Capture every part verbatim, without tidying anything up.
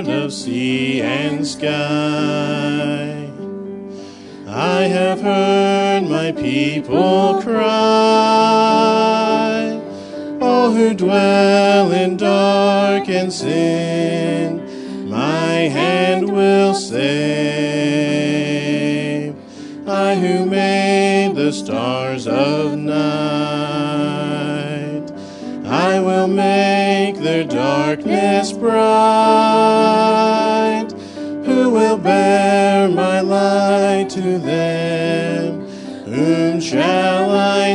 Lord of sea and sky. I have heard my people cry, all who dwell in dark and sin, my hand will save. I who made the stars of night, I will make their darkness bright. Who will bear my light to them? Whom shall I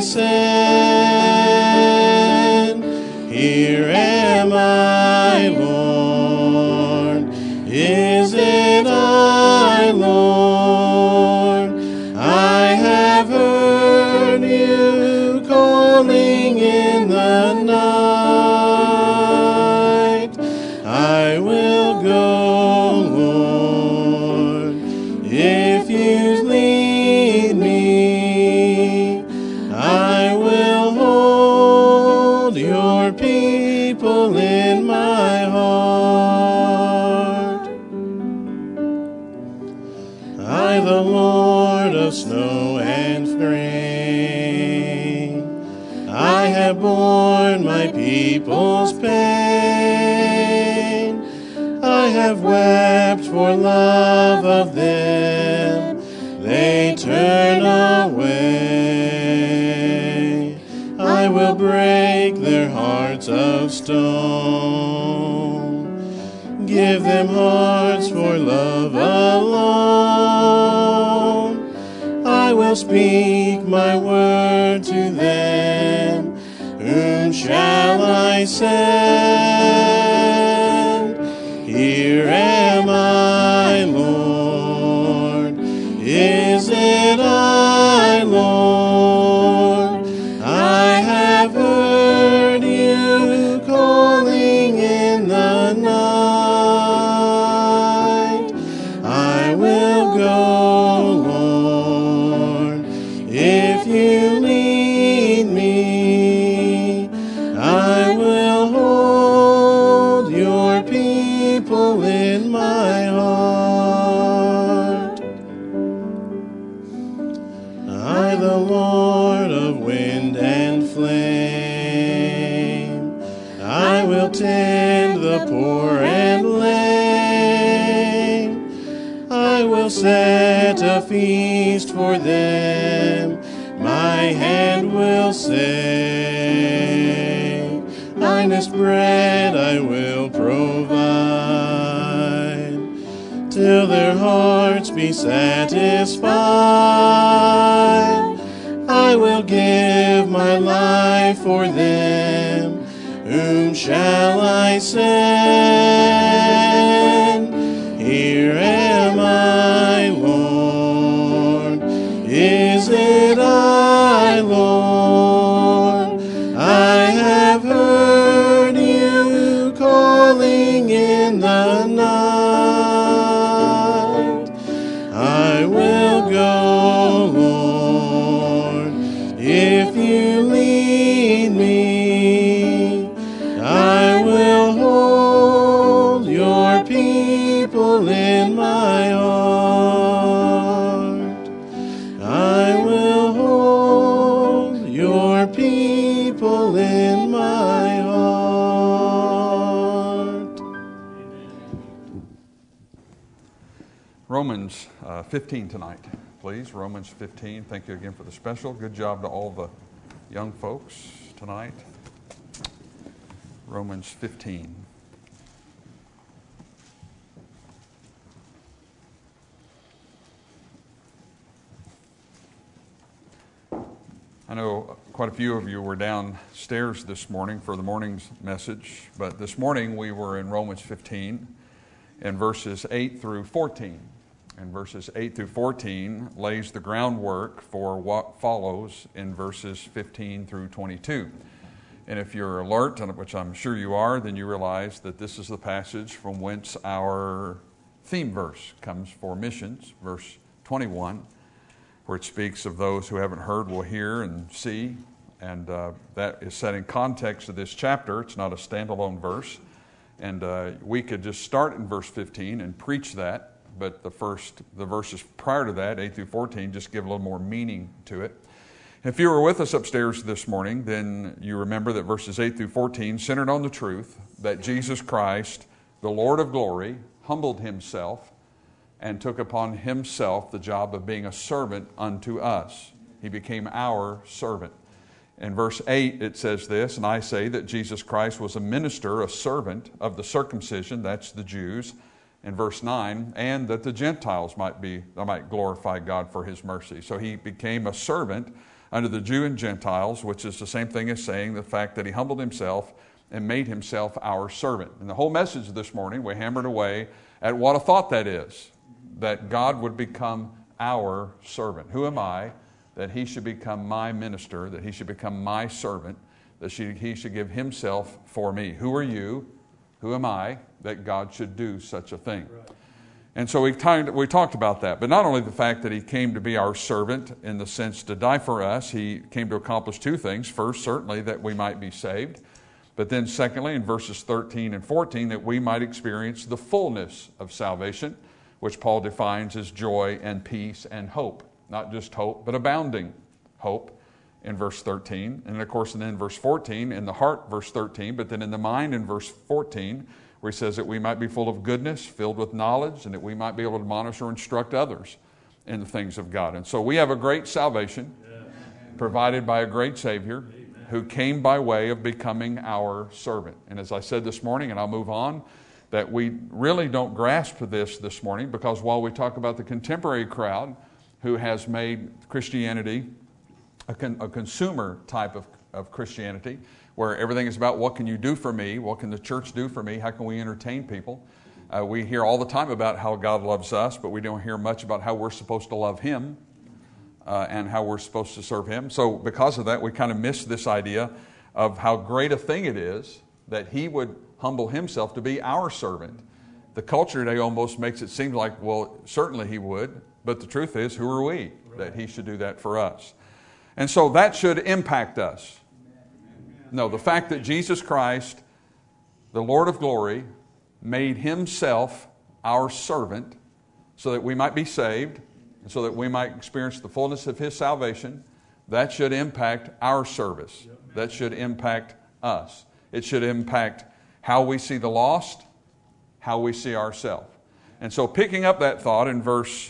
send? Here am I, Lord. Is it I, Lord? I have heard you calling in the night. I will go, Lord, if you lead me. I will hold your people in my heart. I, the Lord of snow and rain, I have borne my people's pain. I have wept for love of them, they turn away. I will break their hearts of stone, give them hearts for love alone. I will speak my word to them. Whom shall I send? Here am I, Lord. Is it I, Lord? I have heard you calling in the night. I will go, Lord, if you lead me. I will hold your people in my heart. I, the Lord of wind and flame, I will tend the poor and lame. I will set a feast for them, my hand will save. Finest bread I will provide, till their hearts be satisfied. I will give my life for them. Whom shall I send? Here am I, Lord. Is it I, Lord? I have heard you calling in the night. I will go, Lord, if you lead me. I will hold your people in my heart. I will hold your people in my heart. Romans uh, fifteen tonight, please. Romans fifteen. Thank you again for the special. Good job to all the young folks tonight. Romans fifteen. I know quite a few of you were downstairs this morning for the morning's message, but this morning we were in Romans fifteen in verses eight through fourteen. And verses eight through fourteen lays the groundwork for what follows in verses fifteen through twenty-two. And if you're alert, which I'm sure you are, then you realize that this is the passage from whence our theme verse comes for missions, verse twenty-one, where it speaks of those who haven't heard will hear and see. And uh, that is set in context of this chapter. It's not a standalone verse. And uh, we could just start in verse fifteen and preach that, but the first, the verses prior to that, eight through fourteen, just give a little more meaning to it. If you were with us upstairs this morning, then you remember that verses eight through fourteen centered on the truth that Jesus Christ, the Lord of glory, humbled himself and took upon himself the job of being a servant unto us. He became our servant. In verse eight it says this, and I say that Jesus Christ was a minister, a servant of the circumcision, that's the Jews. In verse nine, and that the Gentiles might be, might glorify God for his mercy. So he became a servant under the Jew and Gentiles, which is the same thing as saying the fact that he humbled himself and made himself our servant. And the whole message this morning, we hammered away at what a thought that is, that God would become our servant. Who am I that he should become my minister, that he should become my servant, that he should give himself for me? Who are you? Who am I that God should do such a thing? Right. And so we talked, we talked about that. But not only the fact that he came to be our servant in the sense to die for us, he came to accomplish two things. First, certainly that we might be saved. But then secondly, in verses thirteen and fourteen, that we might experience the fullness of salvation, which Paul defines as joy and peace and hope. Not just hope, but abounding hope in verse thirteen. And of course, and then in verse fourteen, in the heart, verse thirteen, but then in the mind in verse fourteen, where he says that we might be full of goodness, filled with knowledge, and that we might be able to admonish or instruct others in the things of God. And so we have a great salvation provided by a great Savior who came by way of becoming our servant. And as I said this morning, and I'll move on, that we really don't grasp this this morning, because while we talk about the contemporary crowd who has made Christianity a, con- a consumer type of, of Christianity, where everything is about what can you do for me, what can the church do for me, how can we entertain people. Uh, we hear all the time about how God loves us, but we don't hear much about how we're supposed to love Him uh, and how we're supposed to serve Him. So because of that, we kind of miss this idea of how great a thing it is that He would humble Himself to be our servant. The culture today almost makes it seem like, well, certainly He would, but the truth is, who are we that He should do that for us? And so that should impact us. No, the fact that Jesus Christ, the Lord of glory, made Himself our servant so that we might be saved and so that we might experience the fullness of His salvation, that should impact our service. That should impact us. It should impact how we see the lost, how we see ourselves. And so picking up that thought in verse,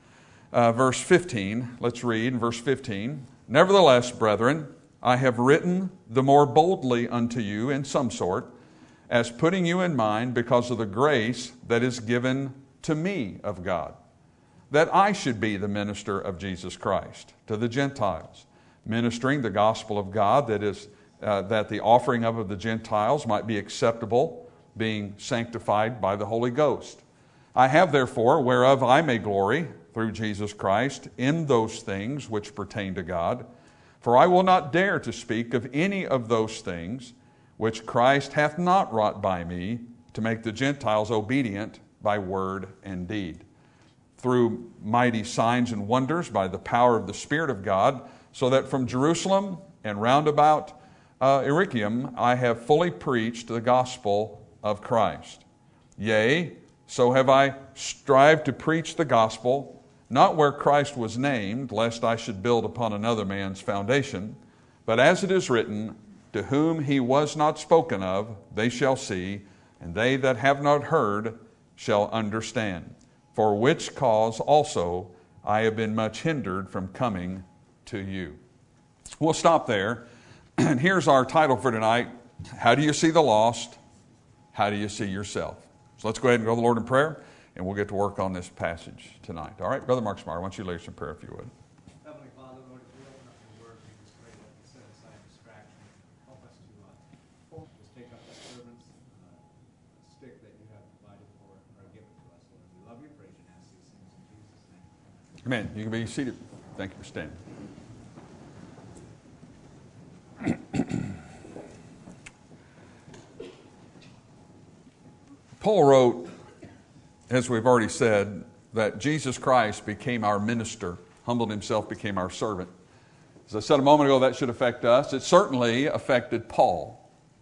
uh, verse fifteen, let's read in verse fifteen. Nevertheless, brethren, I have written the more boldly unto you in some sort, as putting you in mind because of the grace that is given to me of God, that I should be the minister of Jesus Christ to the Gentiles, ministering the gospel of God, that is, uh, that the offering of the Gentiles might be acceptable, being sanctified by the Holy Ghost. I have therefore, whereof I may glory, through Jesus Christ, in those things which pertain to God. For I will not dare to speak of any of those things which Christ hath not wrought by me, to make the Gentiles obedient by word and deed, through mighty signs and wonders by the power of the Spirit of God, so that from Jerusalem and round about uh, Illyricum I have fully preached the gospel of Christ. Yea, so have I strived to preach the gospel, not where Christ was named, lest I should build upon another man's foundation, but as it is written, to whom he was not spoken of, they shall see, and they that have not heard shall understand. For which cause also I have been much hindered from coming to you. We'll stop there. And here's our title for tonight. How do you see the lost? How do you see yourself? So let's go ahead and go to the Lord in prayer, and we'll get to work on this passage tonight. All right, Brother Mark Smyer, why don't you lead us in prayer if you would. Heavenly Father, Lord, as we open up your word, we just pray that we set aside distraction. Help us to uh, just take up the servant's uh, stick that you have provided for or given to us, Lord. We love you, praise you, and ask these things in Jesus' name. Amen. You can be seated. Thank you for standing. Paul wrote, as we've already said, that Jesus Christ became our minister, humbled Himself, became our servant. As I said a moment ago, that should affect us. It certainly affected Paul.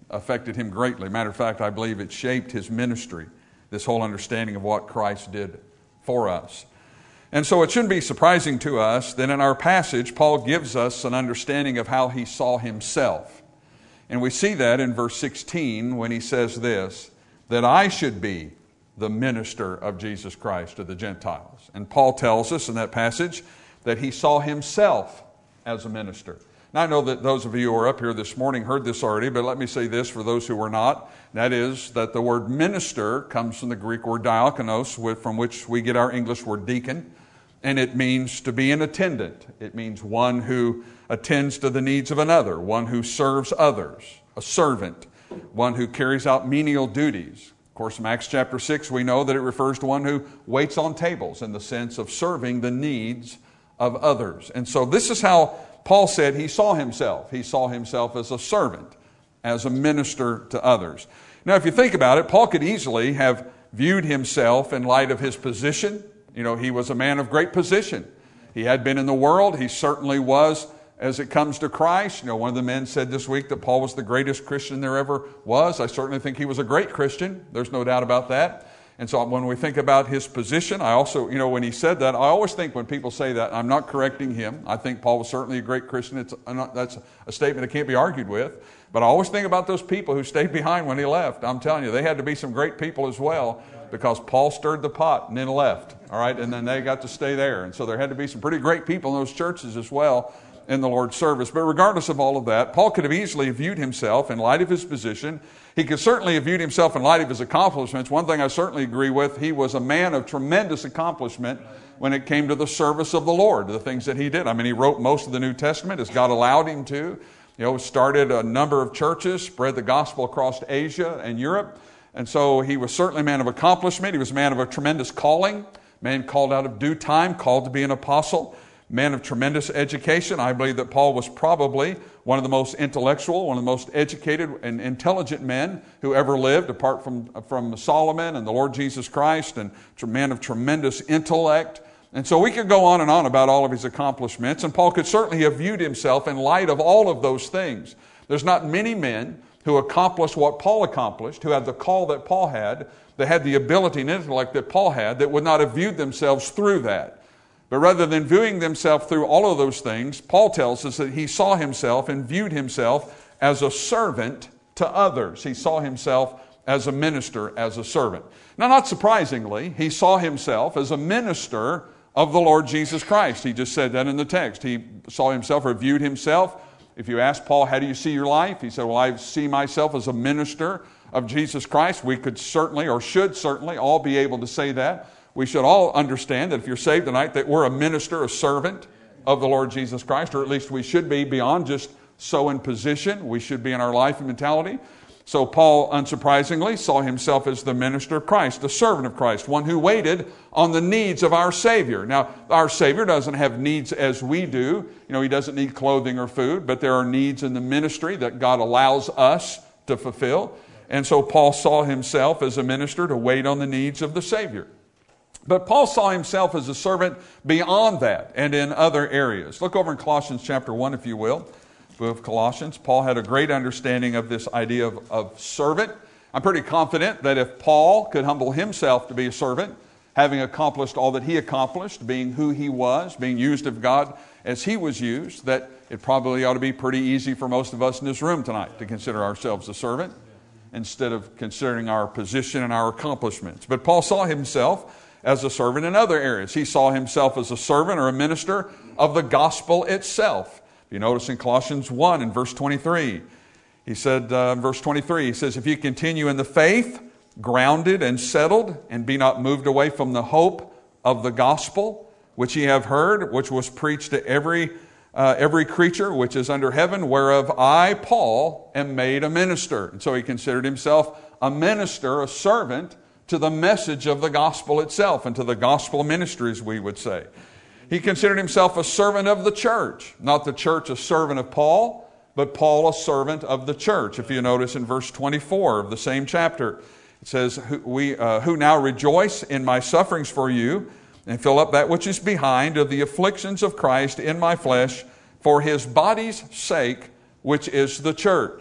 affected him greatly. Matter of fact, I believe it shaped his ministry, this whole understanding of what Christ did for us. And so it shouldn't be surprising to us that in our passage, Paul gives us an understanding of how he saw himself. And we see that in verse sixteen when he says this, that I should be the minister of Jesus Christ to the Gentiles. And Paul tells us in that passage that he saw himself as a minister. Now I know that those of you who are up here this morning heard this already, but let me say this for those who were not. That is that the word minister comes from the Greek word diakonos, from which we get our English word deacon. And it means to be an attendant. It means one who attends to the needs of another, one who serves others, a servant, one who carries out menial duties. Of course, in Acts chapter six, we know that it refers to one who waits on tables in the sense of serving the needs of others. And so this is how Paul said he saw himself. He saw himself as a servant, as a minister to others. Now, if you think about it, Paul could easily have viewed himself in light of his position. You know, he was a man of great position. He had been in the world. He certainly was as it comes to Christ. You know, one of the men said this week that Paul was the greatest Christian there ever was. I certainly think he was a great Christian. There's no doubt about that. And so when we think about his position, I also, you know, when he said that, I always think when people say that, I'm not correcting him. I think Paul was certainly a great Christian. It's not, that's a statement that can't be argued with. But I always think about those people who stayed behind when he left. I'm telling you, they had to be some great people as well, because Paul stirred the pot and then left, all right? And then they got to stay there. And so there had to be some pretty great people in those churches as well in the Lord's service. But regardless of all of that, Paul could have easily viewed himself in light of his position. He could certainly have viewed himself in light of his accomplishments. One thing I certainly agree with, he was a man of tremendous accomplishment when it came to the service of the Lord, the things that he did. I mean, he wrote most of the New Testament as God allowed him to. You know, started a number of churches, spread the gospel across Asia and Europe. And so he was certainly a man of accomplishment. He was a man of a tremendous calling, man called out of due time, called to be an apostle, man of tremendous education. I believe that Paul was probably one of the most intellectual, one of the most educated and intelligent men who ever lived, apart from, from Solomon and the Lord Jesus Christ, and a man of tremendous intellect. And so we could go on and on about all of his accomplishments, and Paul could certainly have viewed himself in light of all of those things. There's not many men who accomplished what Paul accomplished, who had the call that Paul had, that had the ability and intellect that Paul had, that would not have viewed themselves through that. But rather than viewing themselves through all of those things, Paul tells us that he saw himself and viewed himself as a servant to others. He saw himself as a minister, as a servant. Now, not surprisingly, he saw himself as a minister of the Lord Jesus Christ. He just said that in the text. He saw himself or viewed himself. If you ask Paul, how do you see your life? He said, well, I see myself as a minister of Jesus Christ. We could certainly, or should certainly, all be able to say that. We should all understand that if you're saved tonight, that we're a minister, a servant of the Lord Jesus Christ, or at least we should be beyond just so in position. We should be in our life and mentality. So Paul, unsurprisingly, saw himself as the minister of Christ, the servant of Christ, one who waited on the needs of our Savior. Now, our Savior doesn't have needs as we do. You know, he doesn't need clothing or food, but there are needs in the ministry that God allows us to fulfill. And so Paul saw himself as a minister to wait on the needs of the Savior. But Paul saw himself as a servant beyond that and in other areas. Look over in Colossians chapter one, if you will. Book of Colossians. Paul had a great understanding of this idea of, of servant. I'm pretty confident that if Paul could humble himself to be a servant, having accomplished all that he accomplished, being who he was, being used of God as he was used, that it probably ought to be pretty easy for most of us in this room tonight to consider ourselves a servant instead of considering our position and our accomplishments. But Paul saw himself as a servant in other areas. He saw himself as a servant or a minister of the gospel itself. You notice in Colossians one in verse twenty-three, he said, uh, in verse twenty-three, he says, if you continue in the faith, grounded and settled, and be not moved away from the hope of the gospel, which ye have heard, which was preached to every uh, every creature which is under heaven, whereof I, Paul, am made a minister. And so he considered himself a minister, a servant to the message of the gospel itself and to the gospel ministries, we would say. He considered himself a servant of the church. Not the church a servant of Paul, but Paul a servant of the church. If you notice in verse twenty-four of the same chapter, it says, who, we, uh, who now rejoice in my sufferings for you, and fill up that which is behind of the afflictions of Christ in my flesh, for his body's sake, which is the church.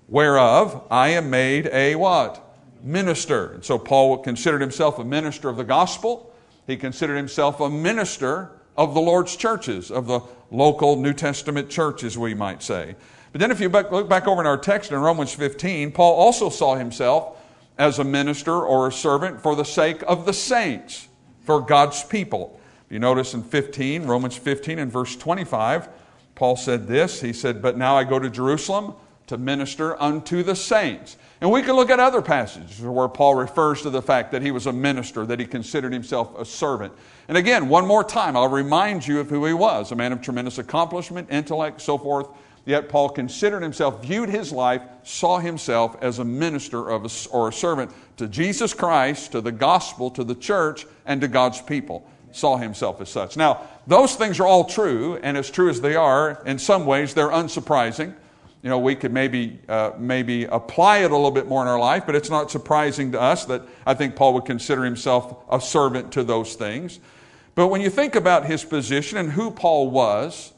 whereof I am made a what? Minister. And so Paul considered himself a minister of the gospel. He considered himself a minister of the Lord's churches, of the local New Testament churches, we might say. But then if you look back over in our text in Romans fifteen, Paul also saw himself as a minister or a servant for the sake of the saints, for God's people. You notice in fifteen, Romans fifteen and verse twenty-five, Paul said this. He said, but now I go to Jerusalem to minister unto the saints. And we can look at other passages where Paul refers to the fact that he was a minister, that he considered himself a servant. And again, one more time, I'll remind you of who he was, a man of tremendous accomplishment, intellect, so forth. Yet Paul considered himself, viewed his life, saw himself as a minister of a, or a servant to Jesus Christ, to the gospel, to the church, and to God's people. Saw himself as such. Now, those things are all true, and as true as they are, in some ways they're unsurprising. You know, we could maybe uh, maybe apply it a little bit more in our life, but it's not surprising to us that I think Paul would consider himself a servant to those things. But when you think about his position and who Paul was,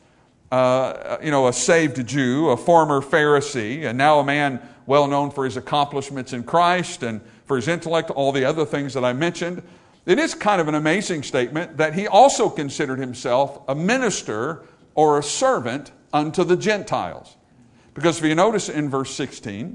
uh, you know, a saved Jew, a former Pharisee, and now a man well known for his accomplishments in Christ and for his intellect, all the other things that I mentioned, it is kind of an amazing statement that he also considered himself a minister or a servant unto the Gentiles. Because if you notice in verse sixteen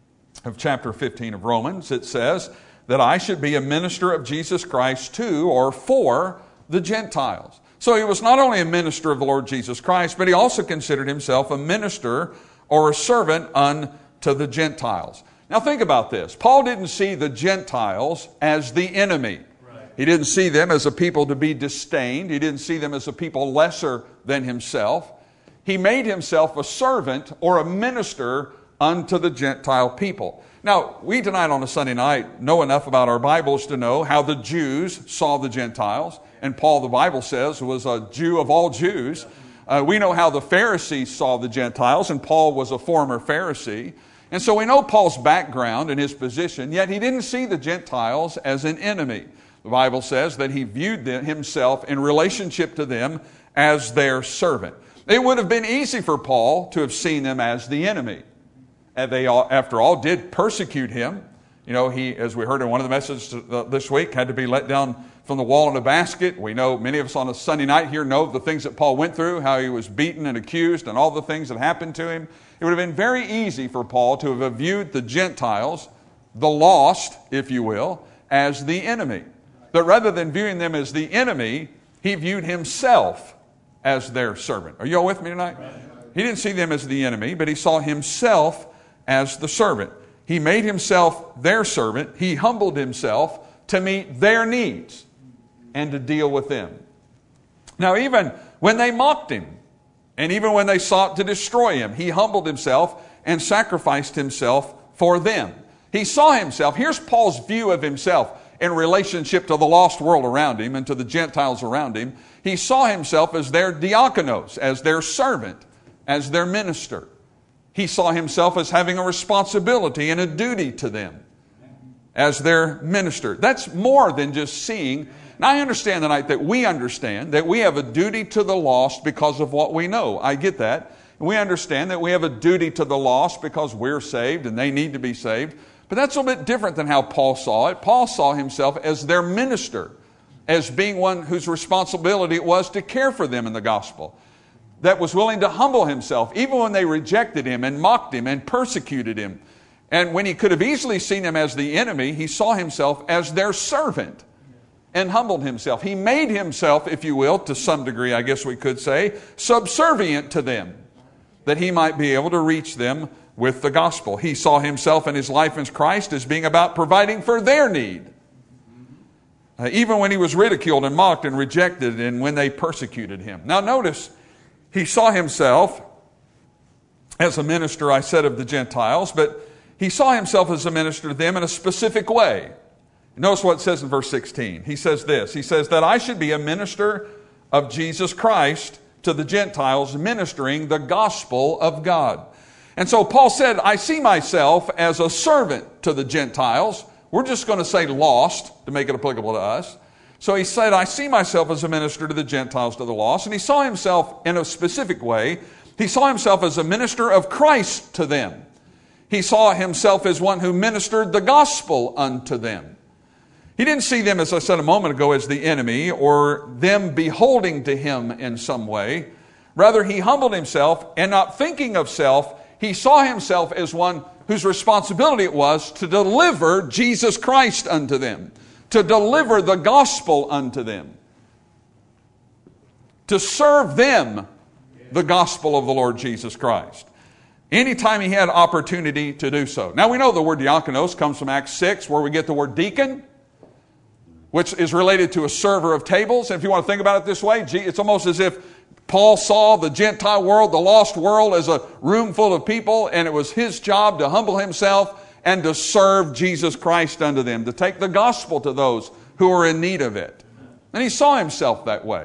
of chapter fifteen of Romans, it says that I should be a minister of Jesus Christ to or for the Gentiles. So he was not only a minister of the Lord Jesus Christ, but he also considered himself a minister or a servant unto the Gentiles. Now think about this. Paul didn't see the Gentiles as the enemy. He didn't see them as a people to be disdained. He didn't see them as a people lesser than himself. He made himself a servant or a minister unto the Gentile people. Now, we tonight on a Sunday night know enough about our Bibles to know how the Jews saw the Gentiles. And Paul, the Bible says, was a Jew of all Jews. Uh, we know how the Pharisees saw the Gentiles, and Paul was a former Pharisee. And so we know Paul's background and his position, yet he didn't see the Gentiles as an enemy. The Bible says that he viewed them, himself in relationship to them as their servant. It would have been easy for Paul to have seen them as the enemy. And they, all, after all, did persecute him. You know, he, as we heard in one of the messages this week, had to be let down from the wall in a basket. We know, many of us on a Sunday night here know the things that Paul went through, how he was beaten and accused and all the things that happened to him. It would have been very easy for Paul to have viewed the Gentiles, the lost, if you will, as the enemy. But rather than viewing them as the enemy, he viewed himself as their servant. Are you all with me tonight? He didn't see them as the enemy, but he saw himself as the servant. He made himself their servant. He humbled himself to meet their needs and to deal with them. Now, even when they mocked him, and even when they sought to destroy him, he humbled himself and sacrificed himself for them. He saw himself. Here's Paul's view of himself in relationship to the lost world around him and to the Gentiles around him. He saw himself as their diakonos, as their servant, as their minister. He saw himself as having a responsibility and a duty to them as their minister. That's more than just seeing. Now, I understand tonight that we understand that we have a duty to the lost because of what we know. I get that. We understand that we have a duty to the lost because we're saved and they need to be saved. But that's a little bit different than how Paul saw it. Paul saw himself as their minister, as being one whose responsibility it was to care for them in the gospel, that was willing to humble himself, even when they rejected him and mocked him and persecuted him. And when he could have easily seen them as the enemy, he saw himself as their servant and humbled himself. He made himself, if you will, to some degree, I guess we could say, subservient to them, that he might be able to reach them with the gospel. He saw himself and his life in Christ as being about providing for their need. Uh, even when he was ridiculed and mocked and rejected and when they persecuted him. Now notice, he saw himself as a minister, I said, of the Gentiles, but he saw himself as a minister to them in a specific way. Notice what it says in verse sixteen. He says this, he says that I should be a minister of Jesus Christ to the Gentiles, ministering the gospel of God. And so Paul said, I see myself as a servant to the Gentiles. We're just going to say lost to make it applicable to us. So he said, I see myself as a minister to the Gentiles, to the lost. And he saw himself in a specific way. He saw himself as a minister of Christ to them. he saw himself as one who ministered the gospel unto them. He didn't see them, as I said a moment ago, as the enemy or them beholding to him in some way. Rather, he humbled himself, and not thinking of self, he saw himself as one whose responsibility it was to deliver Jesus Christ unto them, to deliver the gospel unto them, to serve them the gospel of the Lord Jesus Christ. Anytime he had opportunity to do so. Now we know the word diakonos comes from Acts six, where we get the word deacon, which is related to a server of tables. And if you want to think about it this way, it's almost as if Paul saw the Gentile world, the lost world, as a room full of people, and it was his job to humble himself and to serve Jesus Christ unto them, to take the gospel to those who are in need of it. And he saw himself that way,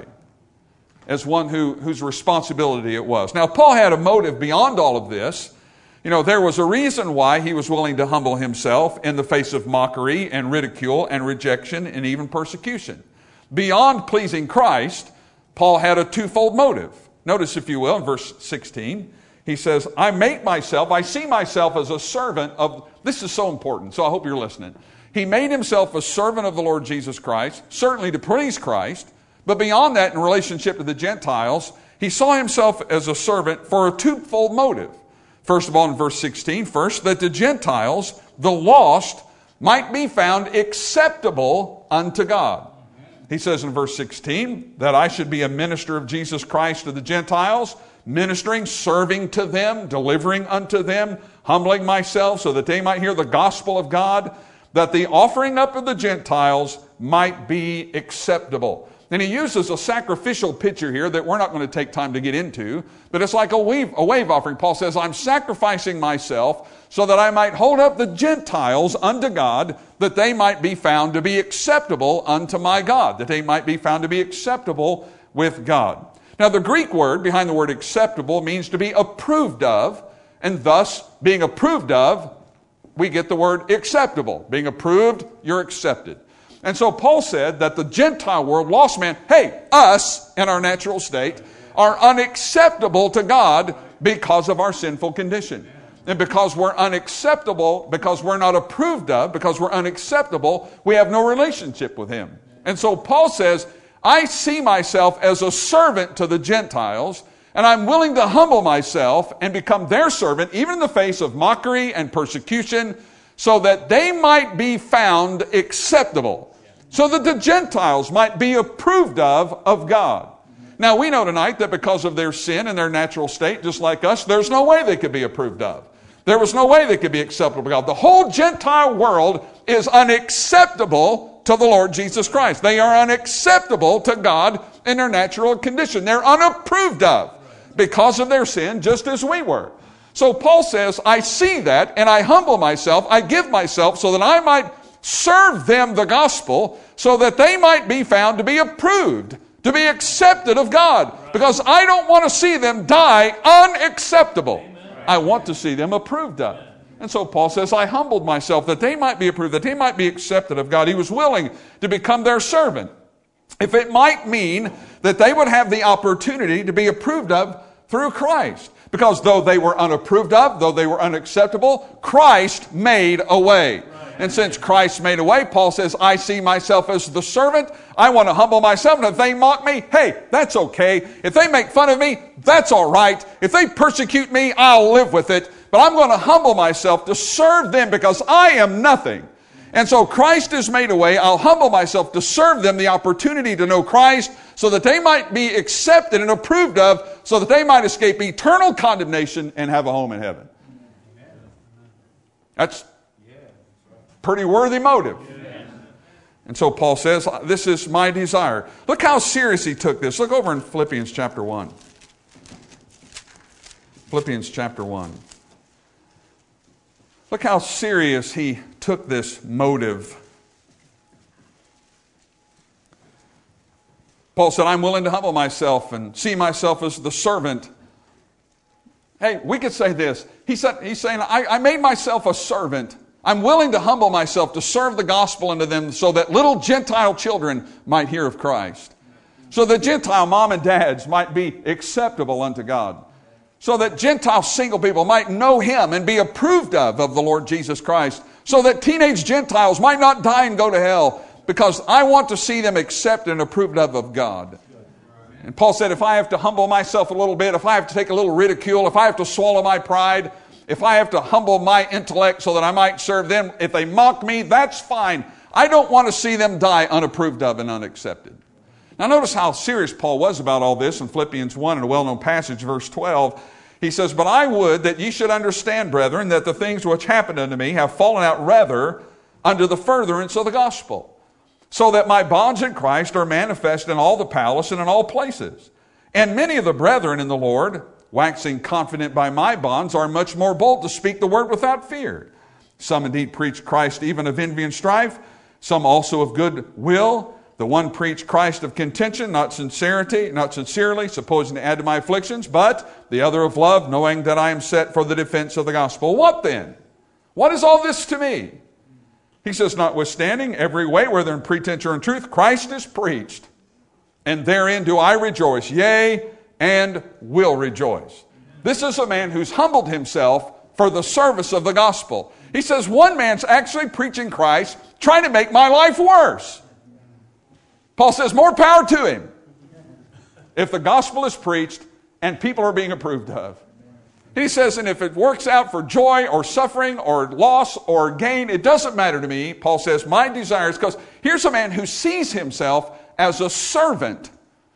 as one who, whose responsibility it was. Now, Paul had a motive beyond all of this. You know, there was a reason why he was willing to humble himself in the face of mockery and ridicule and rejection and even persecution. Beyond pleasing Christ, Paul had a twofold motive. Notice, if you will, in verse sixteen, he says, I make myself, I see myself as a servant of, this is so important, so I hope you're listening. He made himself a servant of the Lord Jesus Christ, certainly to please Christ, but beyond that, in relationship to the Gentiles, he saw himself as a servant for a twofold motive. First of all, in verse sixteen, first, that the Gentiles, the lost, might be found acceptable unto God. He says in verse sixteen that I should be a minister of Jesus Christ to the Gentiles, ministering, serving to them, delivering unto them, humbling myself so that they might hear the gospel of God, that the offering up of the Gentiles might be acceptable. And he uses a sacrificial picture here that we're not going to take time to get into, but it's like a wave, a wave offering. Paul says, I'm sacrificing myself so that I might hold up the Gentiles unto God, that they might be found to be acceptable unto my God, that they might be found to be acceptable with God. Now, the Greek word behind the word acceptable means to be approved of, and thus, being approved of, we get the word acceptable. Being approved, you're accepted. And so Paul said that the Gentile world, lost man, hey, us in our natural state, are unacceptable to God because of our sinful condition. And because we're unacceptable, because we're not approved of, because we're unacceptable, we have no relationship with Him. And so Paul says, I see myself as a servant to the Gentiles, and I'm willing to humble myself and become their servant, even in the face of mockery and persecution, so that they might be found acceptable, so that the Gentiles might be approved of of God. Now, we know tonight that because of their sin and their natural state, just like us, there's no way they could be approved of. There was no way they could be acceptable to God. The whole Gentile world is unacceptable to the Lord Jesus Christ. They are unacceptable to God in their natural condition. They're unapproved of because of their sin, just as we were. So Paul says, I see that and I humble myself, I give myself so that I might serve them the gospel, so that they might be found to be approved, to be accepted of God. Because I don't want to see them die unacceptable. I want to see them approved of. And so Paul says, I humbled myself that they might be approved, that they might be accepted of God. He was willing to become their servant. If it might mean that they would have the opportunity to be approved of through Christ. Because though they were unapproved of, though they were unacceptable, Christ made a way. And since Christ made a way, Paul says, I see myself as the servant. I want to humble myself. And if they mock me, hey, that's okay. If they make fun of me, that's all right. If they persecute me, I'll live with it. But I'm going to humble myself to serve them because I am nothing. And so Christ has made a way. I'll humble myself to serve them the opportunity to know Christ so that they might be accepted and approved of, so that they might escape eternal condemnation and have a home in heaven. That's pretty worthy motive. And so Paul says, this is my desire. Look how serious he took this. Look over in Philippians chapter one. Philippians chapter one. Look how serious he took this motive. Paul said, I'm willing to humble myself and see myself as the servant. Hey, we could say this. He said, he's saying, I, I made myself a servant. I'm willing to humble myself to serve the gospel unto them so that little Gentile children might hear of Christ. So the Gentile mom and dads might be acceptable unto God. so that Gentile single people might know Him and be approved of of the Lord Jesus Christ, so that teenage Gentiles might not die and go to hell, because I want to see them accepted and approved of of God. And Paul said, if I have to humble myself a little bit, if I have to take a little ridicule, if I have to swallow my pride, if I have to humble my intellect so that I might serve them, if they mock me, that's fine. I don't want to see them die unapproved of and unaccepted. Now notice how serious Paul was about all this in Philippians one, in a well-known passage, verse twelve. He says, but I would that ye should understand, brethren, that the things which happened unto me have fallen out rather unto the furtherance of the gospel, so that my bonds in Christ are manifest in all the palace and in all places. And many of the brethren in the Lord, waxing confident by my bonds, are much more bold to speak the word without fear. Some indeed preach Christ even of envy and strife, some also of good will. The one preached Christ of contention, not sincerity, not sincerely, supposing to add to my afflictions, but the other of love, knowing that I am set for the defense of the gospel. What then? What is all this to me? He says, notwithstanding, every way, whether in pretense or in truth, Christ is preached, and therein do I rejoice, yea, and will rejoice. This is a man who's humbled himself for the service of the gospel. He says, one man's actually preaching Christ, trying to make my life worse. Paul says, more power to him if the gospel is preached and people are being approved of. He says, and if it works out for joy or suffering or loss or gain, it doesn't matter to me. Paul says, my desire is, because here's a man who sees himself as a servant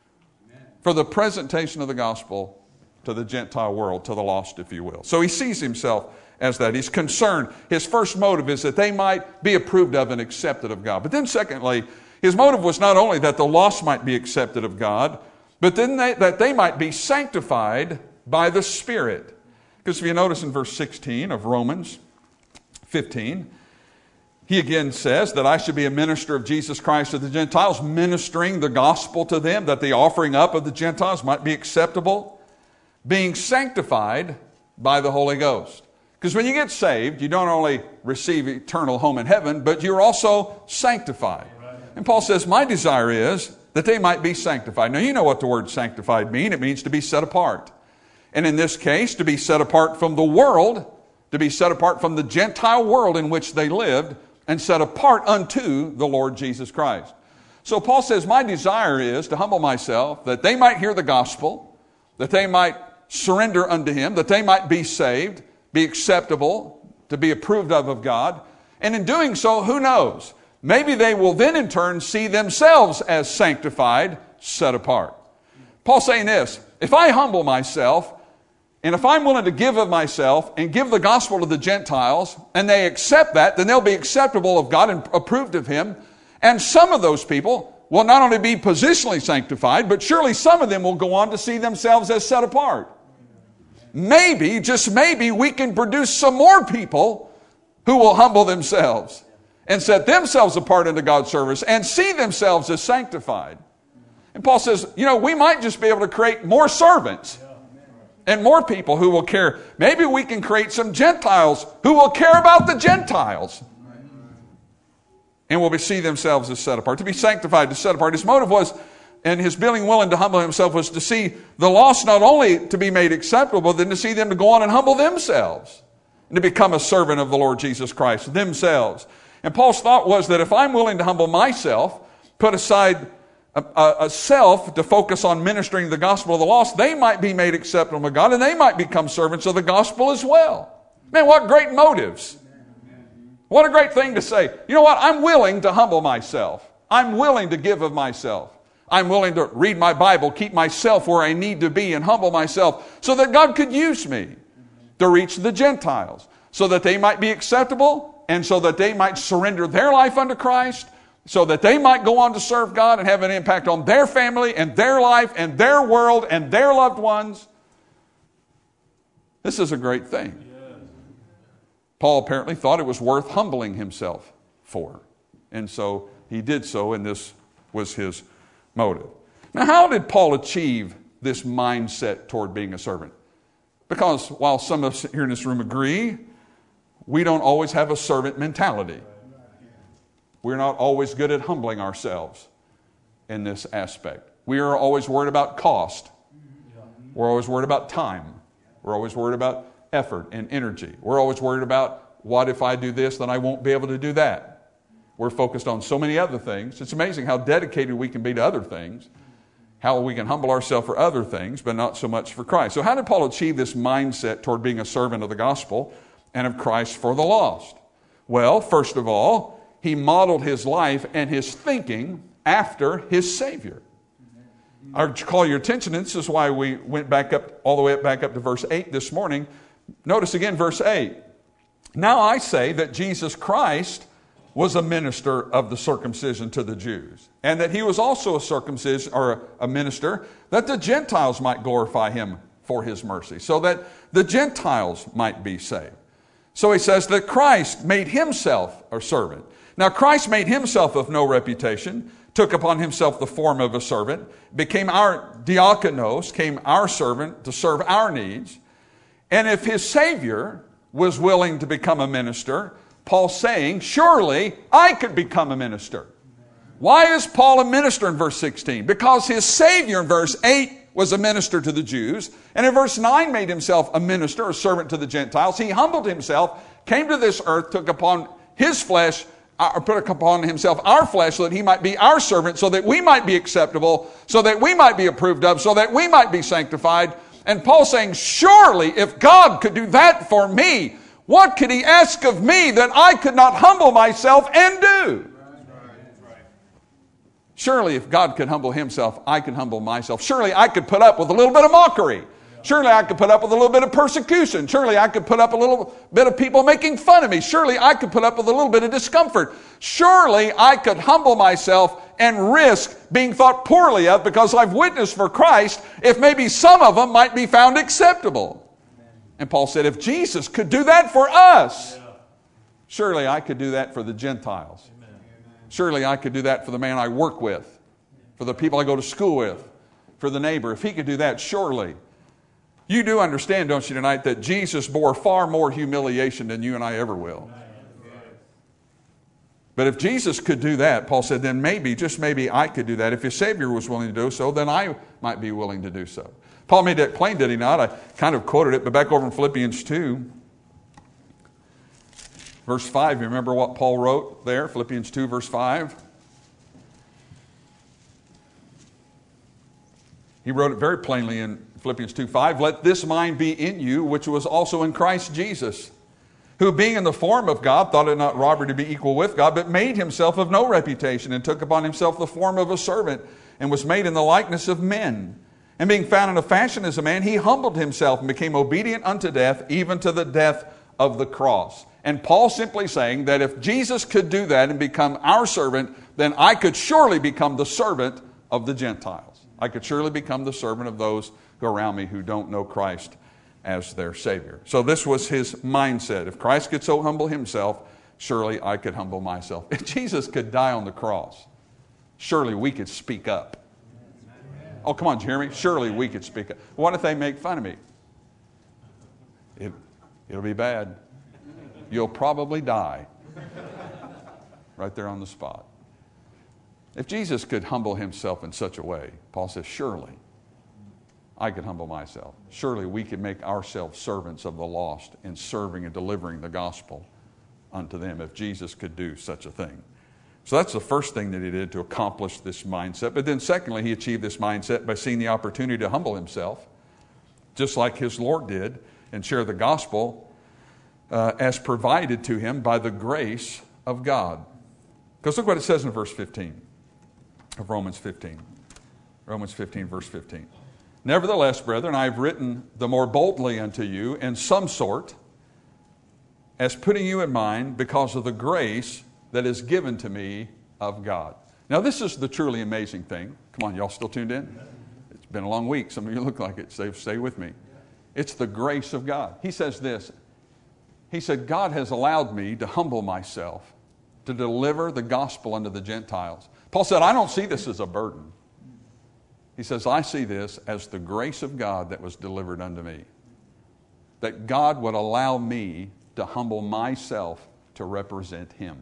for the presentation of the gospel to the Gentile world, to the lost, if you will. So he sees himself as that. He's concerned. His first motive is that they might be approved of and accepted of God. But then secondly, his motive was not only that the lost might be accepted of God, but then they, that they might be sanctified by the Spirit. Because if you notice in verse sixteen of Romans fifteen, he again says that I should be a minister of Jesus Christ to the Gentiles, ministering the gospel to them, that the offering up of the Gentiles might be acceptable, being sanctified by the Holy Ghost. Because when you get saved, you don't only receive eternal home in heaven, but you're also sanctified. And Paul says, my desire is that they might be sanctified. Now, you know what the word sanctified means. It means to be set apart. And in this case, to be set apart from the world, to be set apart from the Gentile world in which they lived, and set apart unto the Lord Jesus Christ. So Paul says, my desire is to humble myself, that they might hear the gospel, that they might surrender unto Him, that they might be saved, be acceptable, to be approved of of God. And in doing so, who knows? Maybe they will then in turn see themselves as sanctified, set apart. Paul's saying this, if I humble myself, and if I'm willing to give of myself and give the gospel to the Gentiles, and they accept that, then they'll be acceptable of God and approved of Him. And some of those people will not only be positionally sanctified, but surely some of them will go on to see themselves as set apart. Maybe, just maybe, we can produce some more people who will humble themselves and set themselves apart into God's service and see themselves as sanctified. And Paul says, you know, we might just be able to create more servants and more people who will care. Maybe we can create some Gentiles who will care about the Gentiles and will see themselves as set apart. To be sanctified, to set apart. His motive was, and his being willing to humble himself, was to see the lost not only to be made acceptable, but then to see them to go on and humble themselves and to become a servant of the Lord Jesus Christ themselves. And Paul's thought was that if I'm willing to humble myself, put aside a, a, a self to focus on ministering the gospel of the lost, they might be made acceptable to God and they might become servants of the gospel as well. Man, what great motives. What a great thing to say. You know what? I'm willing to humble myself. I'm willing to give of myself. I'm willing to read my Bible, keep myself where I need to be, and humble myself so that God could use me to reach the Gentiles, so that they might be acceptable and so that they might surrender their life unto Christ, so that they might go on to serve God and have an impact on their family and their life and their world and their loved ones. This is a great thing. Paul apparently thought it was worth humbling himself for. And so he did so, and this was his motive. Now, how did Paul achieve this mindset toward being a servant? Because while some of us here in this room agree, we don't always have a servant mentality. We're not always good at humbling ourselves in this aspect. We are always worried about cost. We're always worried about time. We're always worried about effort and energy. We're always worried about, what if I do this, then I won't be able to do that. We're focused on so many other things. It's amazing how dedicated we can be to other things, how we can humble ourselves for other things, but not so much for Christ. So how did Paul achieve this mindset toward being a servant of the gospel and of Christ for the lost? Well, first of all, he modeled his life and his thinking after his Savior. I would call your attention, and this is why we went back up, all the way up, back up to verse eight this morning. Notice again verse eight. Now I say that Jesus Christ was a minister of the circumcision to the Jews, and that he was also a circumcision or a minister that the Gentiles might glorify him for his mercy, so that the Gentiles might be saved. So he says that Christ made himself a servant. Now Christ made himself of no reputation, took upon himself the form of a servant, became our diakonos, came our servant to serve our needs. And if his Savior was willing to become a minister, Paul's saying, surely I could become a minister. Why is Paul a minister in verse sixteen? Because his Savior in verse eight was a minister to the Jews, and in verse nine made himself a minister, a servant to the Gentiles. He humbled himself, came to this earth, took upon his flesh, or put upon himself our flesh, so that he might be our servant, so that we might be acceptable, so that we might be approved of, so that we might be sanctified. And Paul's saying, surely if God could do that for me, what could he ask of me that I could not humble myself and do? Surely if God could humble himself, I can humble myself. Surely I could put up with a little bit of mockery. Surely I could put up with a little bit of persecution. Surely I could put up a little bit of people making fun of me. Surely I could put up with a little bit of discomfort. Surely I could humble myself and risk being thought poorly of because I've witnessed for Christ, if maybe some of them might be found acceptable. And Paul said, if Jesus could do that for us, surely I could do that for the Gentiles. Surely I could do that for the man I work with, for the people I go to school with, for the neighbor. If he could do that, surely. You do understand, don't you, tonight, that Jesus bore far more humiliation than you and I ever will. But if Jesus could do that, Paul said, then maybe, just maybe I could do that. If his Savior was willing to do so, then I might be willing to do so. Paul made that plain, did he not? I kind of quoted it, but back over in Philippians two, verse five, you remember what Paul wrote there? Philippians two, verse five. He wrote it very plainly in Philippians two five, let this mind be in you, which was also in Christ Jesus, who being in the form of God, thought it not robbery to be equal with God, but made himself of no reputation, and took upon himself the form of a servant, and was made in the likeness of men. And being found in a fashion as a man, he humbled himself and became obedient unto death, even to the death of the cross. And Paul simply saying that if Jesus could do that and become our servant, then I could surely become the servant of the Gentiles. I could surely become the servant of those who are around me who don't know Christ as their Savior. So this was his mindset. If Christ could so humble himself, surely I could humble myself. If Jesus could die on the cross, surely we could speak up. Oh, come on, Jeremy. Surely we could speak up. What if they make fun of me? It, it'll be bad. You'll probably die right there on the spot. If Jesus could humble himself in such a way, Paul says, surely I could humble myself. Surely we could make ourselves servants of the lost in serving and delivering the gospel unto them if Jesus could do such a thing. So that's the first thing that he did to accomplish this mindset. But then secondly, he achieved this mindset by seeing the opportunity to humble himself, just like his Lord did, and share the gospel uh, as provided to him by the grace of God. Because look what it says in verse fifteen of Romans fifteen. Romans fifteen, verse fifteen. Nevertheless, brethren, I have written the more boldly unto you in some sort, as putting you in mind because of the grace that is given to me of God. Now, this is the truly amazing thing. Come on, y'all still tuned in? It's been a long week. Some of you look like it. Stay, stay with me. It's the grace of God. He says this. He said, God has allowed me to humble myself to deliver the gospel unto the Gentiles. Paul said, I don't see this as a burden. He says, I see this as the grace of God that was delivered unto me. That God would allow me to humble myself to represent him.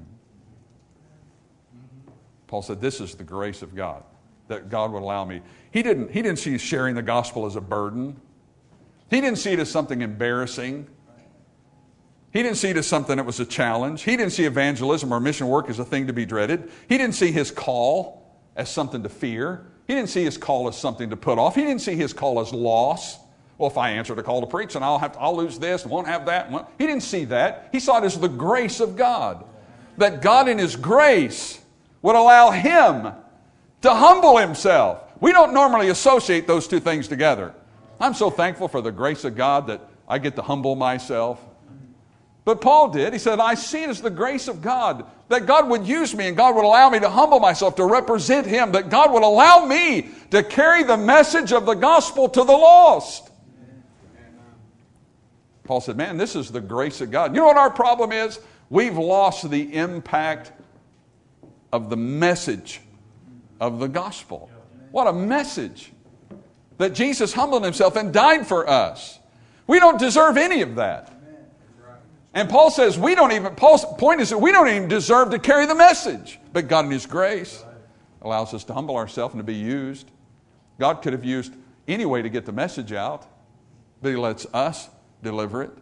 Paul said, this is the grace of God, that God would allow me. He didn't, he didn't see sharing the gospel as a burden. He didn't see it as something embarrassing. He didn't see it as something that was a challenge. He didn't see evangelism or mission work as a thing to be dreaded. He didn't see his call as something to fear. He didn't see his call as something to put off. He didn't see his call as loss. Well, if I answer the call to preach, then I'll have to, I'll lose this, won't have that. He didn't see that. He saw it as the grace of God. That God in His grace would allow him to humble himself. We don't normally associate those two things together. I'm so thankful for the grace of God that I get to humble myself. But Paul did. He said, I see it as the grace of God, that God would use me and God would allow me to humble myself, to represent Him, that God would allow me to carry the message of the gospel to the lost. Paul said, man, this is the grace of God. You know what our problem is? We've lost the impact of the message of the gospel. What a message! That Jesus humbled Himself and died for us. We don't deserve any of that. And Paul says we don't even, Paul's point is that we don't even deserve to carry the message. But God in His grace allows us to humble ourselves and to be used. God could have used any way to get the message out, but He lets us deliver it.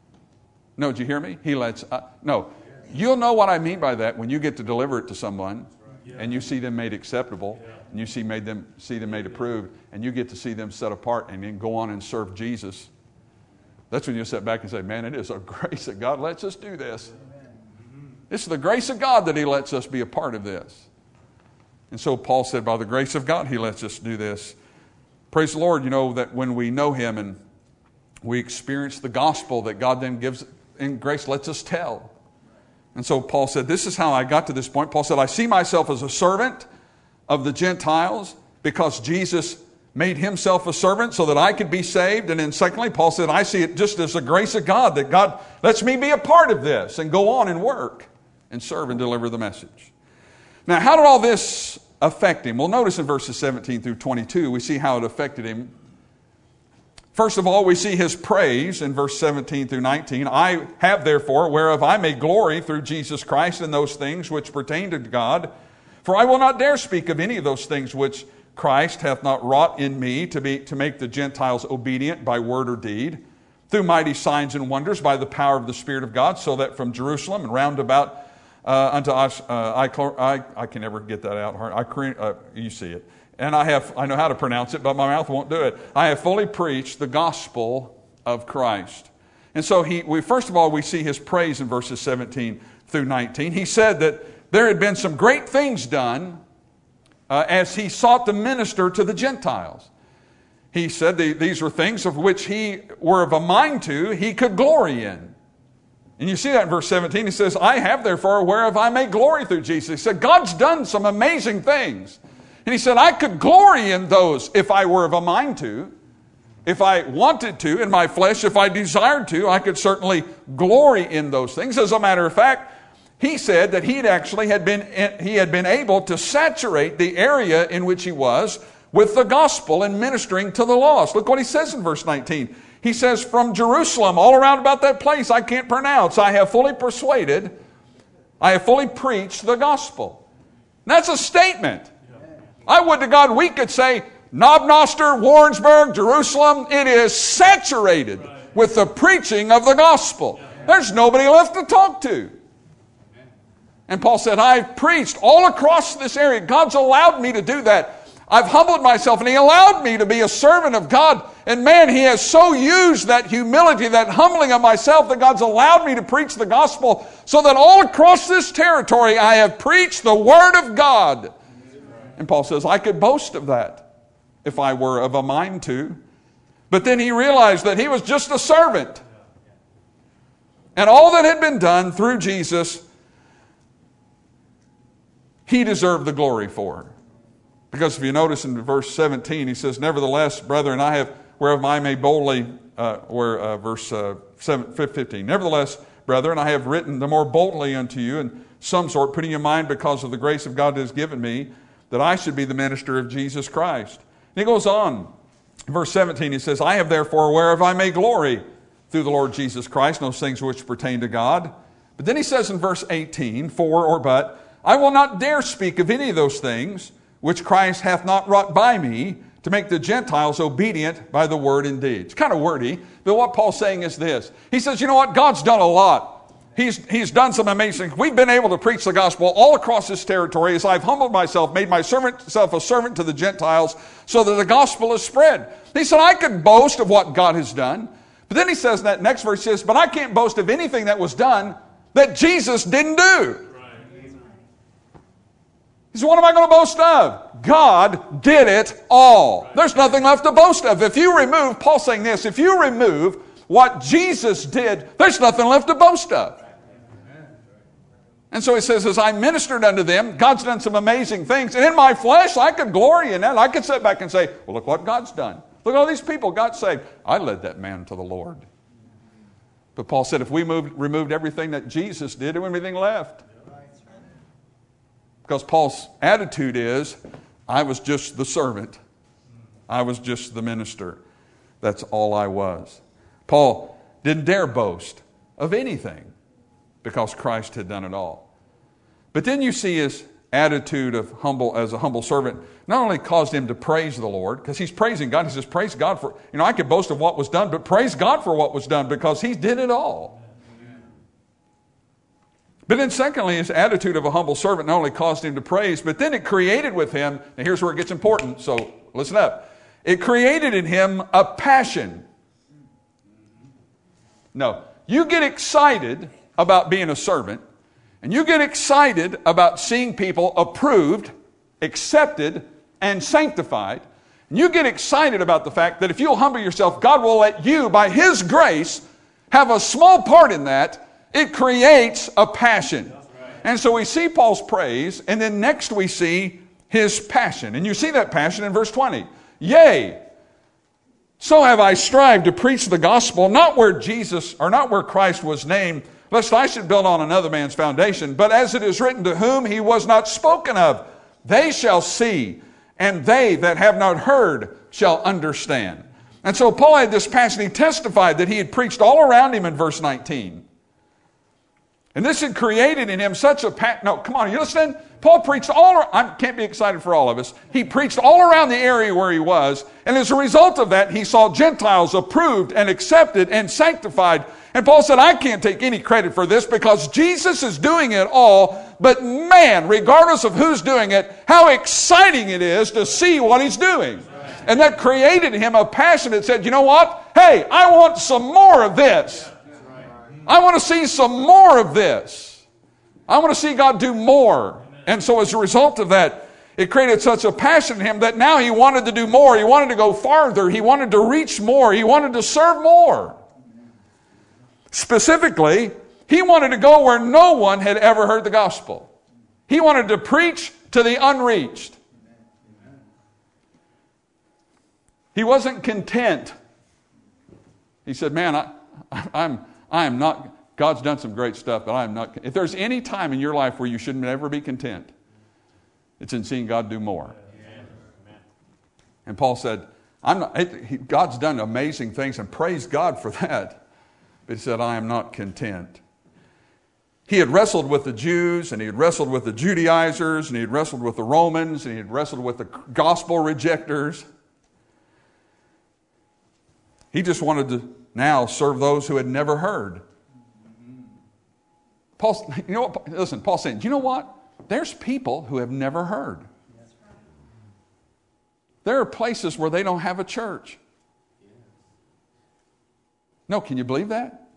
No, did you hear me? He lets us, no. You'll know what I mean by that when you get to deliver it to someone and you see them made acceptable and you see made them see them made approved and you get to see them set apart and then go on and serve Jesus. That's when you sit back and say, man, it is a grace that God lets us do this. It's the grace of God that He lets us be a part of this. And so Paul said, by the grace of God, He lets us do this. Praise the Lord, you know, that when we know Him and we experience the gospel that God then gives in grace, lets us tell. And so Paul said, this is how I got to this point. Paul said, I see myself as a servant of the Gentiles because Jesus made Himself a servant so that I could be saved. And then secondly, Paul said, I see it just as the grace of God, that God lets me be a part of this and go on and work and serve and deliver the message. Now, how did all this affect him? Well, notice in verses seventeen through twenty-two, we see how it affected him. First of all, we see his praise in verse seventeen through nineteen. I have therefore, whereof I may glory through Jesus Christ in those things which pertain to God. For I will not dare speak of any of those things which Christ hath not wrought in me to be to make the Gentiles obedient by word or deed, through mighty signs and wonders by the power of the Spirit of God, so that from Jerusalem and round about uh, unto us, uh, I, I I can never get that out. I, uh, you see it. And I have I know how to pronounce it, but my mouth won't do it. I have fully preached the gospel of Christ. And so he we first of all we see his praise in verses seventeen through nineteen. He said that there had been some great things done uh, as he sought to minister to the Gentiles. He said the, these were things of which he were of a mind to, he could glory in. And you see that in verse seventeen. He says, I have therefore whereof I may glory through Jesus. He said, God's done some amazing things. And he said, I could glory in those if I were of a mind to. If I wanted to, in my flesh, if I desired to, I could certainly glory in those things. As a matter of fact, he said that he actually had been, he had been able to saturate the area in which he was with the gospel and ministering to the lost. Look what he says in verse nineteen. He says, from Jerusalem, all around about that place I can't pronounce, I have fully persuaded, I have fully preached the gospel. And that's a statement. I would to God we could say, Knob Noster, Warrensburg, Jerusalem, it is saturated with the preaching of the gospel. There's nobody left to talk to. And Paul said, I've preached all across this area. God's allowed me to do that. I've humbled myself and He allowed me to be a servant of God. And man, He has so used that humility, that humbling of myself, that God's allowed me to preach the gospel so that all across this territory I have preached the word of God. And Paul says, I could boast of that if I were of a mind to. But then he realized that he was just a servant. And all that had been done through Jesus, he deserved the glory for. Because if you notice in verse seventeen, he says, nevertheless, brethren, I have, whereof I may boldly, uh, where uh, verse uh, fifteen, nevertheless, brethren, I have written the more boldly unto you in some sort, putting in mind because of the grace of God that is given me, that I should be the minister of Jesus Christ. And he goes on, verse seventeen, he says, I have therefore whereof I may glory through the Lord Jesus Christ, those things which pertain to God. But then he says in verse eighteen, for or but, I will not dare speak of any of those things which Christ hath not wrought by me, to to make the Gentiles obedient by the word and deed. It's kind of wordy, but what Paul's saying is this. He says, you know what? God's done a lot. He's, he's done some amazing. We've been able to preach the gospel all across this territory as I've humbled myself, made myself a servant to the Gentiles so that the gospel is spread. He said, I could boast of what God has done. But then he says in that next verse, he says, but I can't boast of anything that was done that Jesus didn't do. He said, what am I going to boast of? God did it all. There's nothing left to boast of. If you remove, Paul's saying this, if you remove what Jesus did, there's nothing left to boast of. And so he says, as I ministered unto them, God's done some amazing things. And in my flesh, I could glory in that. I could sit back and say, well, look what God's done. Look at all these people God saved. I led that man to the Lord. But Paul said, if we moved, removed everything that Jesus did, there wouldn't be anything left. Because Paul's attitude is, I was just the servant. I was just the minister. That's all I was. Paul didn't dare boast of anything because Christ had done it all. But then you see his attitude of humble as a humble servant not only caused him to praise the Lord, because he's praising God. He says, praise God for, you know, I could boast of what was done, but praise God for what was done because he did it all. But then secondly, his attitude of a humble servant not only caused him to praise, but then it created with him, and here's where it gets important, so listen up. It created in him a passion. No, you get excited about being a servant, and you get excited about seeing people approved, accepted, and sanctified. And you get excited about the fact that if you'll humble yourself, God will let you, by His grace, have a small part in that. It creates a passion. And so we see Paul's praise, and then next we see his passion. And you see that passion in verse twenty. Yea, so have I strived to preach the gospel, not where Jesus, or not where Christ was named, lest I should build on another man's foundation. But as it is written, to whom he was not spoken of, they shall see, and they that have not heard shall understand. And so Paul had this passion. He testified that he had preached all around him in verse nineteen. And this had created in him such a passion. No, come on, are you listening? Paul preached all around. I can't be excited for all of us. He preached all around the area where he was. And as a result of that, he saw Gentiles approved and accepted and sanctified. And Paul said, I can't take any credit for this because Jesus is doing it all. But man, regardless of who's doing it, how exciting it is to see what he's doing. And that created in him a passion that said, you know what? Hey, I want some more of this. I want to see some more of this. I want to see God do more. And so as a result of that, it created such a passion in him that now he wanted to do more. He wanted to go farther. He wanted to reach more. He wanted to serve more. Specifically, he wanted to go where no one had ever heard the gospel. He wanted to preach to the unreached. He wasn't content. He said, man, I, I'm... I am not, God's done some great stuff, but I am not, if there's any time in your life where you should never be content, it's in seeing God do more. Amen. And Paul said, I'm not, it, he, God's done amazing things, and praise God for that. But he said, I am not content. He had wrestled with the Jews, and he had wrestled with the Judaizers, and he had wrestled with the Romans, and he had wrestled with the gospel rejectors. He just wanted to now serve those who had never heard. Paul, you know what? Listen, Paul's saying, do you know what? There's people who have never heard. There are places where they don't have a church. No, can you believe that?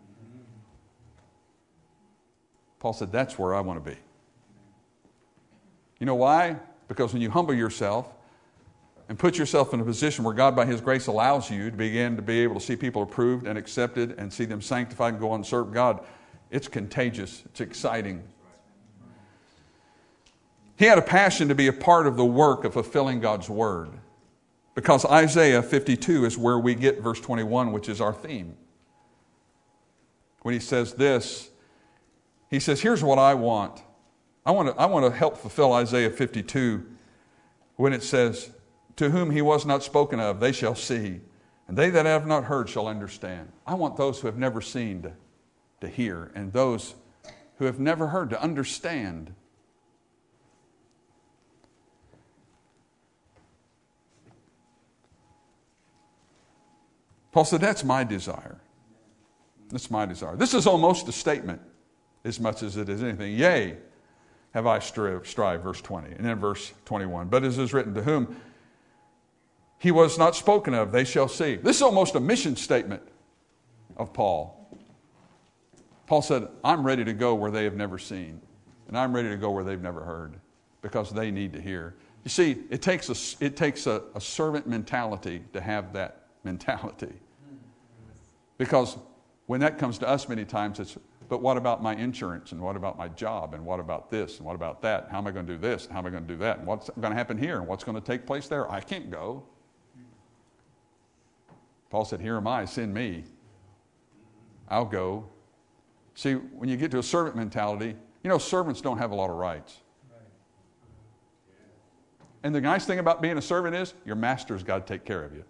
Paul said, that's where I want to be. You know why? Because when you humble yourself and put yourself in a position where God by His grace allows you to begin to be able to see people approved and accepted and see them sanctified and go on and serve God, it's contagious. It's exciting. He had a passion to be a part of the work of fulfilling God's Word. Because Isaiah fifty-two is where we get verse twenty-one, which is our theme. When he says this, he says, here's what I want. I want to, I want to help fulfill Isaiah fifty-two when it says, to whom he was not spoken of, they shall see. And they that have not heard shall understand. I want those who have never seen to, to hear, and those who have never heard to understand. Paul said, that's my desire. That's my desire. This is almost a statement as much as it is anything. Yea, have I strive, strive, verse twenty. And then verse twenty-one. But as is written, to whom he was not spoken of, they shall see. This is almost a mission statement of Paul. Paul said, I'm ready to go where they have never seen. And I'm ready to go where they've never heard. Because they need to hear. You see, it takes a, it takes a, a servant mentality to have that mentality. Because when that comes to us many times, it's, but what about my insurance? And what about my job? And what about this? And what about that? How am I going to do this? And how am I going to do that? And what's going to happen here? And what's going to take place there? I can't go. Paul said, here am I, send me. I'll go. See, when you get to a servant mentality, you know, servants don't have a lot of rights. And the nice thing about being a servant is your master's got to take care of you.